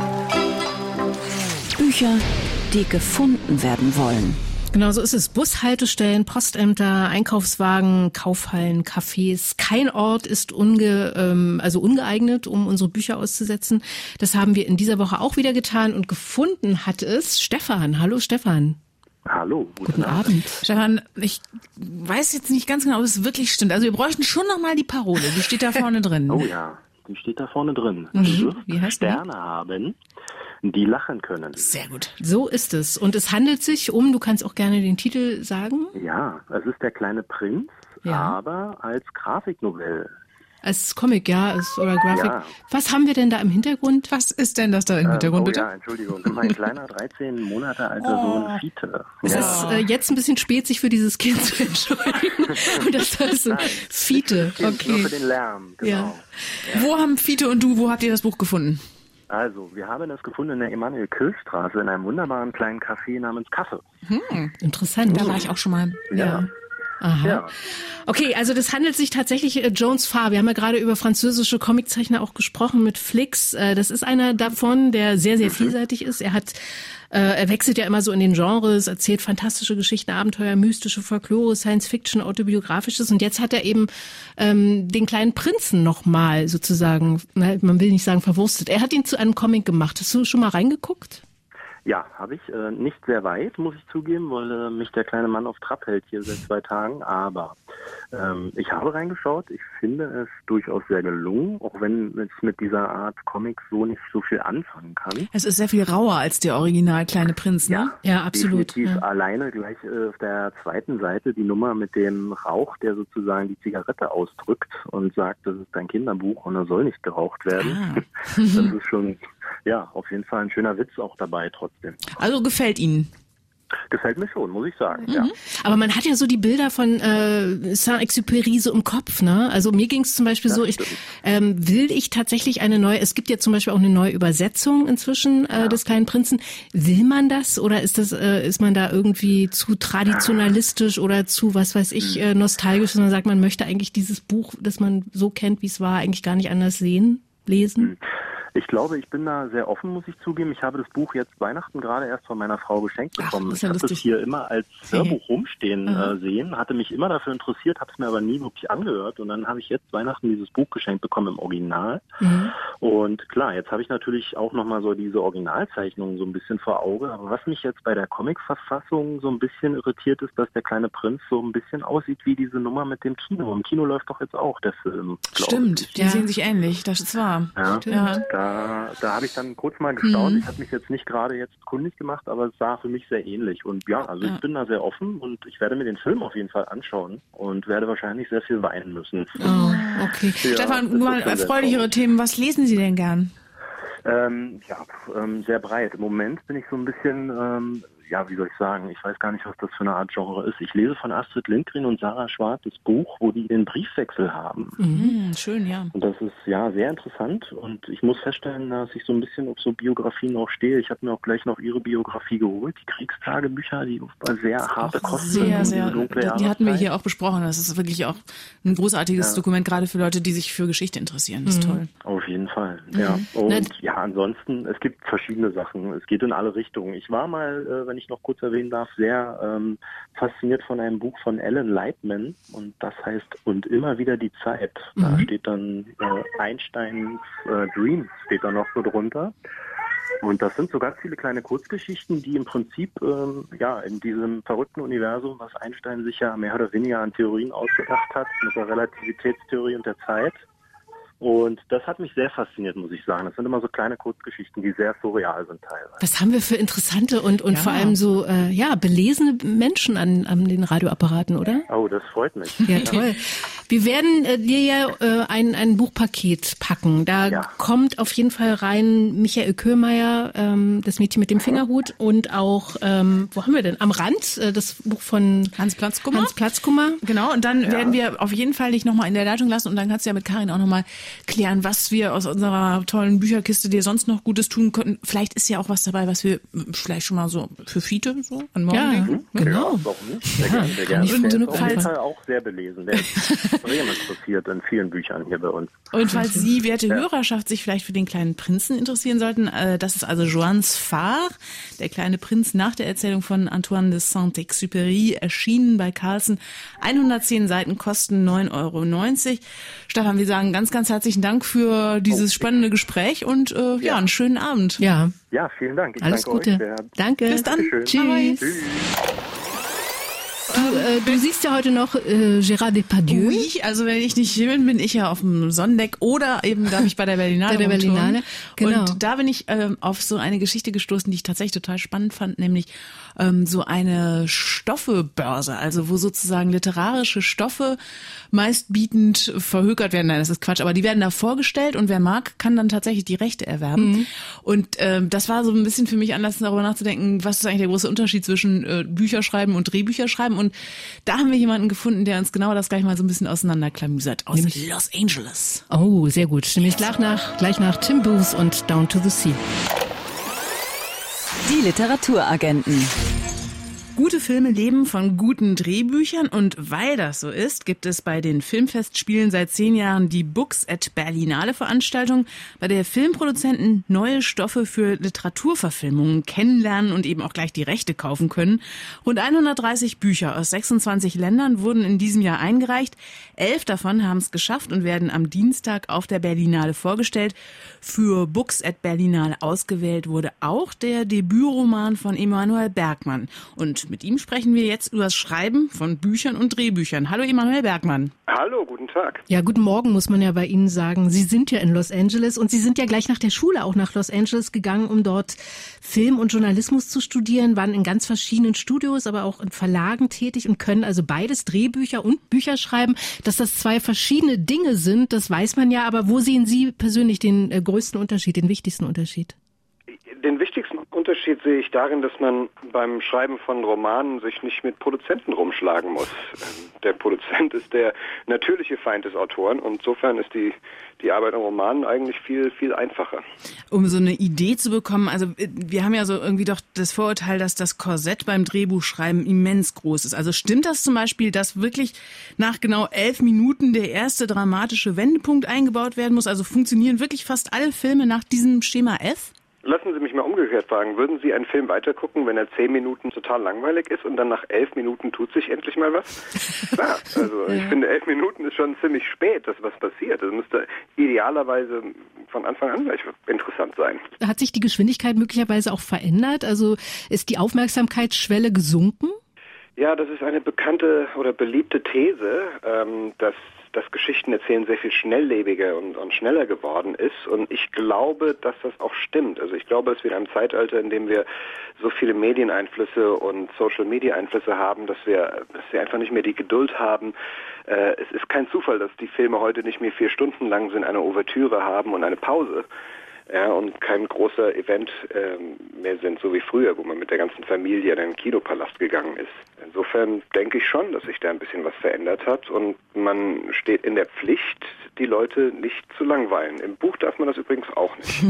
Bücher, die gefunden werden wollen. Genau so ist es. Bushaltestellen, Postämter, Einkaufswagen, Kaufhallen, Cafés. Kein Ort ist unge, ähm, also ungeeignet, um unsere Bücher auszusetzen. Das haben wir in dieser Woche auch wieder getan und gefunden hat es Stefan. Hallo Stefan. Hallo. Guten, guten Abend. Abend. Stefan, ich weiß jetzt nicht ganz genau, ob es wirklich stimmt. Also wir bräuchten schon noch mal die Parole. Die steht da vorne drin. Oh ja, die steht da vorne drin. Mhm. Wie heißt die? Sterne haben, die lachen können. Sehr gut. So ist es. Und es handelt sich um, du kannst auch gerne den Titel sagen. Ja, es ist der kleine Prinz, ja. aber als Grafiknovelle. Als Comic, ja, als, oder Grafik. Ja. Was haben wir denn da im Hintergrund? Was ist denn das da im Hintergrund, ähm, oh, bitte? Ja, Entschuldigung, mein kleiner dreizehn Monate alter oh. Sohn Fiete. Es Ja. ist äh, jetzt ein bisschen spät, sich für dieses Kind zu entschuldigen. Und das heißt Nein, Fiete, okay. Nur für den Lärm, genau. Ja. Ja. Wo haben Fiete und du, wo habt ihr das Buch gefunden? Also, wir haben das gefunden in der Emanuel-Kirch-Straße in einem wunderbaren kleinen Café namens Kaffee. Hm, interessant. Da war ich auch schon mal. Ja. ja. Aha. Ja. Okay, also das handelt sich tatsächlich äh, Jones Farr. Wir haben ja gerade über französische Comiczeichner auch gesprochen mit Flix. Äh, das ist einer davon, der sehr, sehr vielseitig ist. Er hat, äh, er wechselt ja immer so in den Genres, erzählt fantastische Geschichten, Abenteuer, mystische Folklore, Science-Fiction, autobiografisches. Und jetzt hat er eben ähm, den kleinen Prinzen nochmal sozusagen, na, man will nicht sagen verwurstet. Er hat ihn zu einem Comic gemacht. Hast du schon mal reingeguckt? Ja, habe ich. Äh, nicht sehr weit, muss ich zugeben, weil äh, mich der kleine Mann auf Trab hält hier seit zwei Tagen. Aber ähm, ich habe reingeschaut. Ich finde es durchaus sehr gelungen, auch wenn es mit dieser Art Comic so nicht so viel anfangen kann. Es ist sehr viel rauer als der Original Kleine Prinz, ne? Ja, ja absolut. Definitiv ja. Alleine gleich äh, auf der zweiten Seite die Nummer mit dem Rauch, der sozusagen die Zigarette ausdrückt und sagt, das ist ein Kinderbuch und er soll nicht geraucht werden. Ah. Das ist schon... Ja, auf jeden Fall ein schöner Witz auch dabei trotzdem. Also gefällt Ihnen? Gefällt mir schon, muss ich sagen. Mhm. Ja. Aber man hat ja so die Bilder von äh, Saint-Exupéry so im Kopf, ne? Also mir ging es zum Beispiel das so, ich ähm, will ich tatsächlich eine neue, es gibt ja zum Beispiel auch eine neue Übersetzung inzwischen äh, ja. des Kleinen Prinzen. Will man das oder ist das, äh, ist man da irgendwie zu traditionalistisch oder zu, was weiß ich, äh, nostalgisch, dass man sagt, man möchte eigentlich dieses Buch, das man so kennt, wie es war, eigentlich gar nicht anders sehen, lesen? Mhm. Ich glaube, ich bin da sehr offen, muss ich zugeben. Ich habe das Buch jetzt Weihnachten gerade erst von meiner Frau geschenkt bekommen. Ach, ja ich habe das hier immer als Hörbuch rumstehen äh, sehen, hatte mich immer dafür interessiert, habe es mir aber nie wirklich angehört. Und dann habe ich jetzt Weihnachten dieses Buch geschenkt bekommen im Original. Mhm. Und klar, jetzt habe ich natürlich auch nochmal so diese Originalzeichnungen so ein bisschen vor Auge. Aber was mich jetzt bei der Comic-Verfassung so ein bisschen irritiert ist, dass der kleine Prinz so ein bisschen aussieht wie diese Nummer mit dem Kino. Im Kino läuft doch jetzt auch der Film. Stimmt, ich. die ja. sehen sich ähnlich, das ist wahr. Ja, ja. Da Da, da habe ich dann kurz mal gestaunt. Mhm. Ich habe mich jetzt nicht gerade jetzt kundig gemacht, aber es sah für mich sehr ähnlich. Und ja, also ja. ich bin da sehr offen und ich werde mir den Film auf jeden Fall anschauen und werde wahrscheinlich sehr viel weinen müssen. Oh, okay. Ja, Stefan, mal erfreulichere Themen. Was lesen Sie denn gern? Ähm, ja, ähm, sehr breit. Im Moment bin ich so ein bisschen... Ähm, ja, wie soll ich sagen, ich weiß gar nicht, was das für eine Art Genre ist. Ich lese von Astrid Lindgren und Sarah Schwarz das Buch, wo die den Briefwechsel haben. Mhm, schön, ja. Und das ist ja sehr interessant und ich muss feststellen, dass ich so ein bisschen auf so Biografien auch stehe. Ich habe mir auch gleich noch ihre Biografie geholt, die Kriegstagebücher, die sehr harte Kosten. Sehr, sehr, die, die hatten wir hier auch besprochen. Das ist wirklich auch ein großartiges ja. Dokument, gerade für Leute, die sich für Geschichte interessieren. Das ist mhm. toll. Auf jeden Fall, mhm. ja. Und Na, ja, ansonsten, es gibt verschiedene Sachen. Es geht in alle Richtungen. Ich war mal, äh, wenn ich noch kurz erwähnen darf, sehr ähm, fasziniert von einem Buch von Alan Lightman und das heißt Und immer wieder die Zeit. Da mhm. steht dann äh, Einsteins äh, Dreams steht da noch so drunter. Und das sind so ganz viele kleine Kurzgeschichten, die im Prinzip ähm, ja in diesem verrückten Universum, was Einstein sich ja mehr oder weniger an Theorien ausgedacht hat, mit der Relativitätstheorie und der Zeit. Und das hat mich sehr fasziniert, muss ich sagen. Das sind immer so kleine Kurzgeschichten, die sehr surreal sind teilweise. Was haben wir für interessante und, und ja. vor allem so äh, ja belesene Menschen an, an den Radioapparaten, oder? Oh, das freut mich. Ja, toll. Wir werden äh, dir ja äh, ein, ein Buchpaket packen. Da ja. kommt auf jeden Fall rein Michael Köhlmeier, ähm, das Mädchen mit dem Fingerhut und auch, ähm, wo haben wir denn? Am Rand, äh, das Buch von Hans Platzkummer. Hans Platzkummer. Genau, und dann ja. werden wir auf jeden Fall dich nochmal in der Leitung lassen und dann kannst du ja mit Karin auch nochmal klären, was wir aus unserer tollen Bücherkiste dir sonst noch Gutes tun könnten. Vielleicht ist ja auch was dabei, was wir vielleicht schon mal so für Fiete so an morgen ja, denken. Genau. Ja, warum nicht? Sehr gerne, sehr gerne. Der ist auf jeden Fall auch sehr belesen. Der ist extrem interessiert in vielen Büchern hier bei uns. Und falls Sie, werte ja. Hörerschaft, sich vielleicht für den kleinen Prinzen interessieren sollten, das ist also Joannes Fahr, der kleine Prinz nach der Erzählung von Antoine de Saint-Exupéry, erschienen bei Carlsen. hundertzehn Seiten kosten neun Euro neunzig. Stefan, wir sagen ganz, ganz herzlichen Dank für dieses spannende Gespräch und äh, ja. ja, einen schönen Abend. Ja, ja vielen Dank. Ich Alles danke Gute. Euch sehr. Danke. Bis dann. Tschüss. Tschüss. Du, äh, du siehst ja heute noch äh, Gérard Depardieu. Oui, also wenn ich nicht hier bin, bin ich ja auf dem Sonnendeck oder eben darf ich bei der Berlinale. Bei der Berlinale, genau. Und da bin ich ähm, auf so eine Geschichte gestoßen, die ich tatsächlich total spannend fand, nämlich ähm, so eine Stoffebörse, also wo sozusagen literarische Stoffe meistbietend verhökert werden. Nein, das ist Quatsch, aber die werden da vorgestellt und wer mag, kann dann tatsächlich die Rechte erwerben. Mhm. Und ähm, das war so ein bisschen für mich Anlass, darüber nachzudenken, was ist eigentlich der große Unterschied zwischen äh, Bücherschreiben und Drehbücherschreiben. Und da haben wir jemanden gefunden, der uns genau das gleich mal so ein bisschen auseinanderklamüsert. Aus Nämlich Los Angeles. Oh, sehr gut. Nämlich gleich nach, gleich nach Tim Booth und Down to the Sea. Die Literaturagenten. Gute Filme leben von guten Drehbüchern und weil das so ist, gibt es bei den Filmfestspielen seit zehn Jahren die Books at Berlinale Veranstaltung, bei der Filmproduzenten neue Stoffe für Literaturverfilmungen kennenlernen und eben auch gleich die Rechte kaufen können. Rund hundertdreißig Bücher aus sechsundzwanzig Ländern wurden in diesem Jahr eingereicht. Elf davon haben es geschafft und werden am Dienstag auf der Berlinale vorgestellt. Für Books at Berlinale ausgewählt wurde auch der Debütroman von Emanuel Bergmann. Und mit ihm sprechen wir jetzt über das Schreiben von Büchern und Drehbüchern. Hallo Emanuel Bergmann. Hallo, guten Tag. Ja, guten Morgen muss man ja bei Ihnen sagen. Sie sind ja in Los Angeles und Sie sind ja gleich nach der Schule auch nach Los Angeles gegangen, um dort Film und Journalismus zu studieren, waren in ganz verschiedenen Studios, aber auch in Verlagen tätig und können also beides, Drehbücher und Bücher schreiben. Dass das zwei verschiedene Dinge sind, das weiß man ja, aber wo sehen Sie persönlich den äh, größten Unterschied, den wichtigsten Unterschied? Den wichtigsten Unterschied Unterschied sehe ich darin, dass man beim Schreiben von Romanen sich nicht mit Produzenten rumschlagen muss. Der Produzent ist der natürliche Feind des Autoren und insofern ist die, die Arbeit an Romanen eigentlich viel, viel einfacher. Um so eine Idee zu bekommen, also wir haben ja so irgendwie doch das Vorurteil, dass das Korsett beim Drehbuchschreiben immens groß ist. Also stimmt das zum Beispiel, dass wirklich nach genau elf Minuten der erste dramatische Wendepunkt eingebaut werden muss? Also funktionieren wirklich fast alle Filme nach diesem Schema F? Lassen Sie mich mal umgekehrt fragen. Würden Sie einen Film weitergucken, wenn er zehn Minuten total langweilig ist und dann nach elf Minuten tut sich endlich mal was? Klar, also ich finde, elf Minuten ist schon ziemlich spät, dass was passiert. Das müsste idealerweise von Anfang an gleich interessant sein. Hat sich die Geschwindigkeit möglicherweise auch verändert? Also ist die Aufmerksamkeitsschwelle gesunken? Ja, das ist eine bekannte oder beliebte These, ähm, dass das Geschichtenerzählen sehr viel schnelllebiger und, und schneller geworden ist. Und ich glaube, dass das auch stimmt. Also ich glaube, dass wir in einem Zeitalter, in dem wir so viele Medieneinflüsse und Social-Media-Einflüsse haben, dass wir, dass wir einfach nicht mehr die Geduld haben. Äh, es ist kein Zufall, dass die Filme heute nicht mehr vier Stunden lang sind, eine Ouvertüre haben und eine Pause. Ja, und kein großer Event ähm, mehr sind, so wie früher, wo man mit der ganzen Familie in den Kinopalast gegangen ist. Insofern denke ich schon, dass sich da ein bisschen was verändert hat und man steht in der Pflicht, die Leute nicht zu langweilen. Im Buch darf man das übrigens auch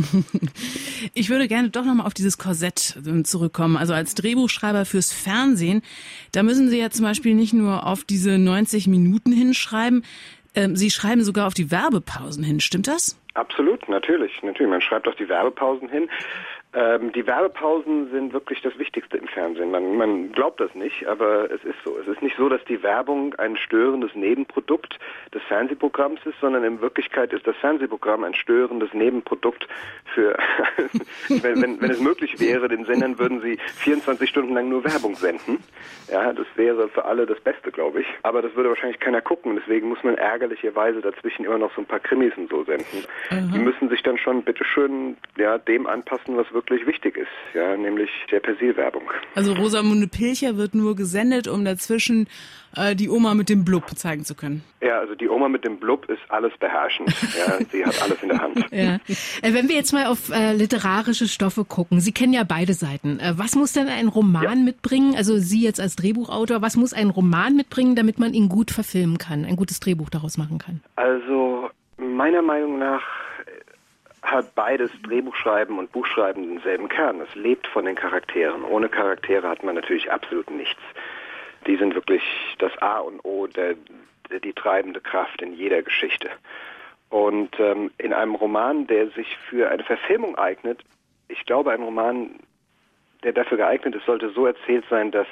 nicht. Ich würde gerne doch nochmal auf dieses Korsett zurückkommen. Also als Drehbuchschreiber fürs Fernsehen, da müssen Sie ja zum Beispiel nicht nur auf diese neunzig Minuten hinschreiben, ähm, Sie schreiben sogar auf die Werbepausen hin. Stimmt das? Absolut, natürlich, natürlich. Man schreibt auch die Werbepausen hin. Ähm, die Werbepausen sind wirklich das Wichtigste im Fernsehen. Man, man glaubt das nicht, aber es ist so. Es ist nicht so, dass die Werbung ein störendes Nebenprodukt des Fernsehprogramms ist, sondern in Wirklichkeit ist das Fernsehprogramm ein störendes Nebenprodukt für, wenn, wenn, wenn es möglich wäre, den Sendern würden sie vierundzwanzig Stunden lang nur Werbung senden. Ja, das wäre für alle das Beste, glaube ich. Aber das würde wahrscheinlich keiner gucken. Deswegen muss man ärgerlicherweise dazwischen immer noch so ein paar Krimis und so senden. Mhm. Die müssen sich dann schon bitteschön ja, dem anpassen, was wirklich wichtig ist, ja, nämlich der Persilwerbung. Also Rosamunde Pilcher wird nur gesendet, um dazwischen äh, die Oma mit dem Blub zeigen zu können. Ja, also die Oma mit dem Blub ist alles beherrschend. Ja, sie hat alles in der Hand. Ja. Äh, wenn wir jetzt mal auf äh, literarische Stoffe gucken, Sie kennen ja beide Seiten. Äh, was muss denn ein Roman ja. mitbringen? Also Sie jetzt als Drehbuchautor, was muss ein Roman mitbringen, damit man ihn gut verfilmen kann, ein gutes Drehbuch daraus machen kann? Also meiner Meinung nach hat beides, Drehbuchschreiben und Buchschreiben, denselben Kern. Es lebt von den Charakteren. Ohne Charaktere hat man natürlich absolut nichts. Die sind wirklich das A und O, der, der, die treibende Kraft in jeder Geschichte. Und ähm, in einem Roman, der sich für eine Verfilmung eignet, ich glaube, ein Roman, der dafür geeignet ist, sollte so erzählt sein, dass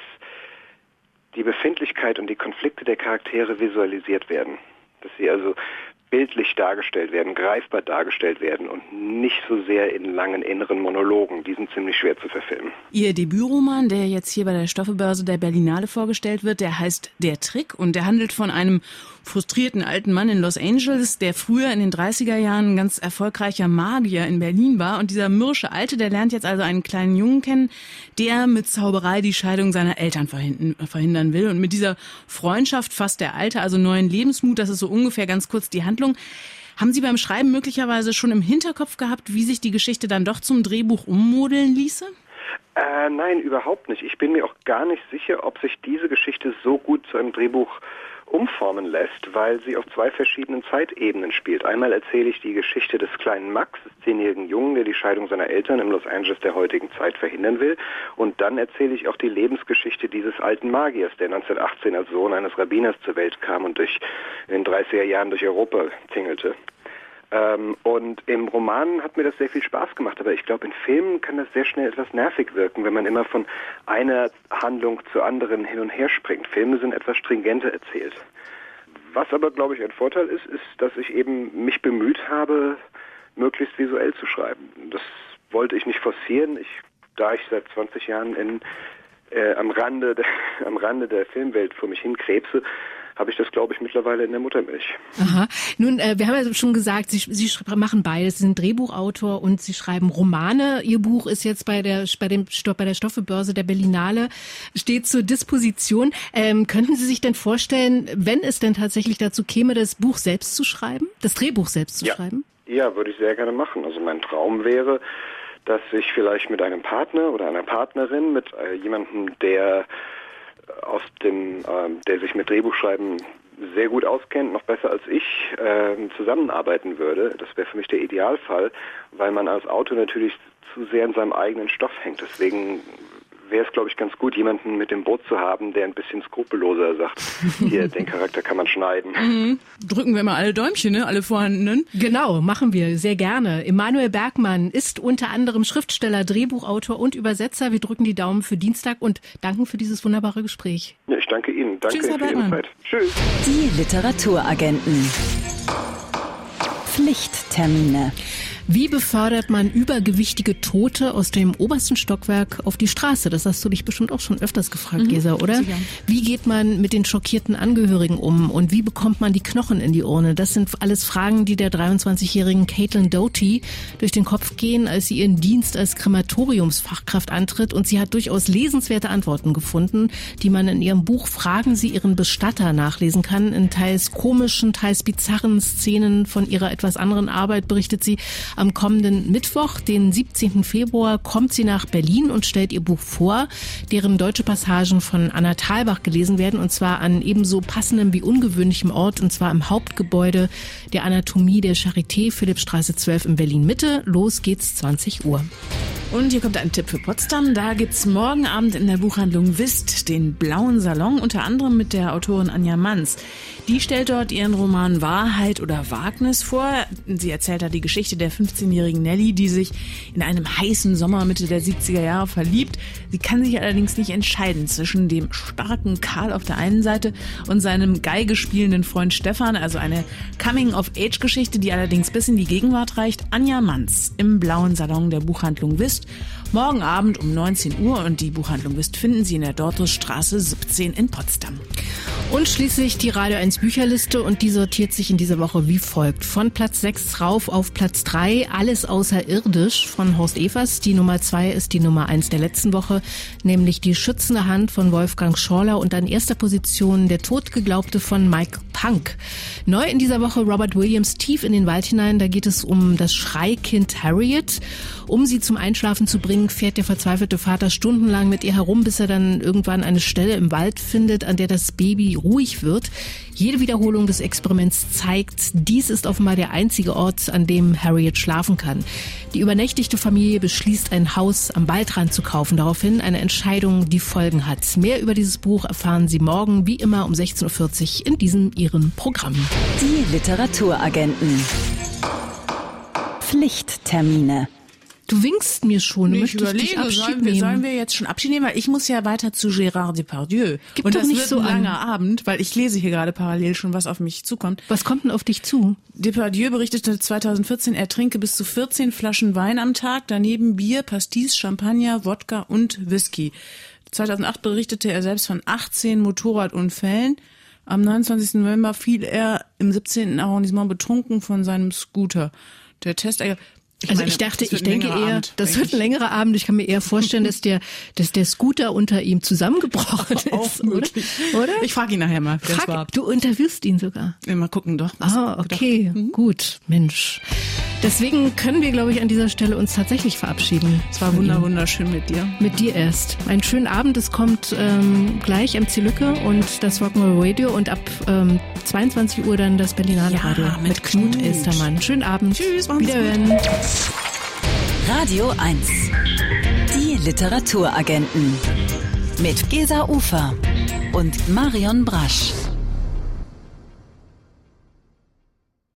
die Befindlichkeit und die Konflikte der Charaktere visualisiert werden. Dass sie also bildlich dargestellt werden, greifbar dargestellt werden und nicht so sehr in langen inneren Monologen. Die sind ziemlich schwer zu verfilmen. Ihr Debütroman, der jetzt hier bei der Stoffebörse der Berlinale vorgestellt wird, der heißt Der Trick und der handelt von einem frustrierten alten Mann in Los Angeles, der früher in den dreißiger Jahren ein ganz erfolgreicher Magier in Berlin war. Und dieser mürrische Alte, der lernt jetzt also einen kleinen Jungen kennen, der mit Zauberei die Scheidung seiner Eltern verhindern will. Und mit dieser Freundschaft fasst der Alte also neuen Lebensmut. Das ist so ungefähr ganz kurz die Handlung. Haben Sie beim Schreiben möglicherweise schon im Hinterkopf gehabt, wie sich die Geschichte dann doch zum Drehbuch ummodeln ließe? Äh, nein, überhaupt nicht. Ich bin mir auch gar nicht sicher, ob sich diese Geschichte so gut zu einem Drehbuch umformen lässt, weil sie auf zwei verschiedenen Zeitebenen spielt. Einmal erzähle ich die Geschichte des kleinen Max, des zehnjährigen Jungen, der die Scheidung seiner Eltern im Los Angeles der heutigen Zeit verhindern will. Und dann erzähle ich auch die Lebensgeschichte dieses alten Magiers, der neunzehnhundertachtzehn als Sohn eines Rabbiners zur Welt kam und durch, in den dreißiger Jahren durch Europa tingelte. Ähm, und im Roman hat mir das sehr viel Spaß gemacht, aber ich glaube, in Filmen kann das sehr schnell etwas nervig wirken, wenn man immer von einer Handlung zur anderen hin und her springt. Filme sind etwas stringenter erzählt. Was aber, glaube ich, ein Vorteil ist, ist, dass ich eben mich bemüht habe, möglichst visuell zu schreiben. Das wollte ich nicht forcieren. Ich, da ich seit zwanzig Jahren in, äh, am Rande der, am Rande der Filmwelt vor mich hin krebse, habe ich das, glaube ich, mittlerweile in der Muttermilch. Aha. Nun, äh, wir haben ja schon gesagt, Sie, Sie machen beides. Sie sind Drehbuchautor und Sie schreiben Romane. Ihr Buch ist jetzt bei der bei dem bei der Stoffebörse der Berlinale, steht zur Disposition. Ähm, könnten Sie sich denn vorstellen, wenn es denn tatsächlich dazu käme, das Buch selbst zu schreiben, das Drehbuch selbst zu ja. schreiben? Ja, würde ich sehr gerne machen. Also mein Traum wäre, dass ich vielleicht mit einem Partner oder einer Partnerin, mit äh, jemandem, der aus dem, äh, der sich mit Drehbuchschreiben sehr gut auskennt, noch besser als ich, äh, zusammenarbeiten würde. Das wäre für mich der Idealfall, weil man als Autor natürlich zu sehr in seinem eigenen Stoff hängt. Deswegen wäre es, glaube ich, ganz gut, jemanden mit dem Boot zu haben, der ein bisschen skrupelloser sagt, hier, den Charakter kann man schneiden. Mhm. Drücken wir mal alle Däumchen, ne? Alle vorhandenen. Genau, machen wir, sehr gerne. Emanuel Bergmann ist unter anderem Schriftsteller, Drehbuchautor und Übersetzer. Wir drücken die Daumen für Dienstag und danken für dieses wunderbare Gespräch. Ja, ich danke Ihnen. Danke Tschüss, Herr für Ihre Zeit. Tschüss. Die Literaturagenten. Pflichttermine. Wie befördert man übergewichtige Tote aus dem obersten Stockwerk auf die Straße? Das hast du dich bestimmt auch schon öfters gefragt, mhm, Gesa, oder? Sicher. Wie geht man mit den schockierten Angehörigen um und wie bekommt man die Knochen in die Urne? Das sind alles Fragen, die der dreiundzwanzigjährigen Caitlin Doughty durch den Kopf gehen, als sie ihren Dienst als Krematoriumsfachkraft antritt, und sie hat durchaus lesenswerte Antworten gefunden, die man in ihrem Buch Fragen Sie Ihren Bestatter nachlesen kann. In teils komischen, teils bizarren Szenen von ihrer etwas anderen Arbeit berichtet sie. Am kommenden Mittwoch, den siebzehnten Februar, kommt sie nach Berlin und stellt ihr Buch vor, deren deutsche Passagen von Anna Thalbach gelesen werden, und zwar an ebenso passendem wie ungewöhnlichem Ort, und zwar im Hauptgebäude der Anatomie der Charité, Philippstraße zwölf in Berlin-Mitte. Los geht's, zwanzig Uhr. Und hier kommt ein Tipp für Potsdam. Da gibt's morgen Abend in der Buchhandlung Wist den Blauen Salon, unter anderem mit der Autorin Anja Manz. Die stellt dort ihren Roman Wahrheit oder Wagnis vor. Sie erzählt da die Geschichte der fünfzehnjährigen Nelly, die sich in einem heißen Sommer Mitte der siebziger Jahre verliebt. Sie kann sich allerdings nicht entscheiden zwischen dem starken Karl auf der einen Seite und seinem Geige spielenden Freund Stefan, also eine Coming-of-Age-Geschichte, die allerdings bis in die Gegenwart reicht. Anja Manz im Blauen Salon der Buchhandlung Wist. Morgen Abend um neunzehn Uhr, und die Buchhandlung Wist finden Sie in der Dortusstraße siebzehn in Potsdam. Und schließlich die Radio eins Bücherliste, und die sortiert sich in dieser Woche wie folgt. Von Platz sechs rauf auf Platz drei, Alles außerirdisch von Horst Evers. Die Nummer zwei ist die Nummer eins der letzten Woche, nämlich Die schützende Hand von Wolfgang Schorler, und an erster Position Der Totgeglaubte von Michael Punk. Neu in dieser Woche Robert Williams Tief in den Wald hinein. Da geht es um das Schreikind Harriet. Um sie zum Einschlafen zu bringen, fährt der verzweifelte Vater stundenlang mit ihr herum, bis er dann irgendwann eine Stelle im Wald findet, an der das Baby ruhig wird. Jede Wiederholung des Experiments zeigt, dies ist offenbar der einzige Ort, an dem Harriet schlafen kann. Die übernächtigte Familie beschließt, ein Haus am Waldrand zu kaufen. Daraufhin eine Entscheidung, die Folgen hat. Mehr über dieses Buch erfahren Sie morgen, wie immer um sechzehn Uhr vierzig in diesem Ihren Programm. Die Literaturagenten. Pflichttermine. Du winkst mir schon. Nee, du ich möchtest überlege, dich Abschied sollen wir, nehmen. sollen wir jetzt schon Abschied nehmen? Weil ich muss ja weiter zu Gérard Depardieu. Gib und doch das nicht wird so ein an. langer Abend, weil ich lese hier gerade parallel schon, was auf mich zukommt. Was kommt denn auf dich zu? Depardieu berichtete zweitausendvierzehn, er trinke bis zu vierzehn Flaschen Wein am Tag, daneben Bier, Pastis, Champagner, Wodka und Whisky. zweitausendacht berichtete er selbst von achtzehn Motorradunfällen. Am neunundzwanzigsten November fiel er im siebzehnten Arrondissement betrunken von seinem Scooter. Der Test... Ich also meine, ich dachte, ich ein denke eher, Abend, das wird ein längerer Abend. Ich kann mir eher vorstellen, dass der, dass der Scooter unter ihm zusammengebrochen ist, oder? oder? Ich frage ihn nachher mal. Frag, war. Du interviewst ihn sogar. Ja, mal gucken doch. Ah, okay, mhm. gut, Mensch. Deswegen können wir, glaube ich, an dieser Stelle uns tatsächlich verabschieden. Es war wunder, wunderschön mit dir. Mit dir erst. Einen schönen Abend. Es kommt ähm, gleich M C Lücke und das Rock'n'Roll Radio und ab ähm, zweiundzwanzig Uhr dann das Berlinale ja, Radio mit, mit Knut, Knut Elstermann. Schönen Abend. Tschüss. Wiederhören. Radio eins. Die Literaturagenten. Mit Gesa Ufer und Marion Brasch.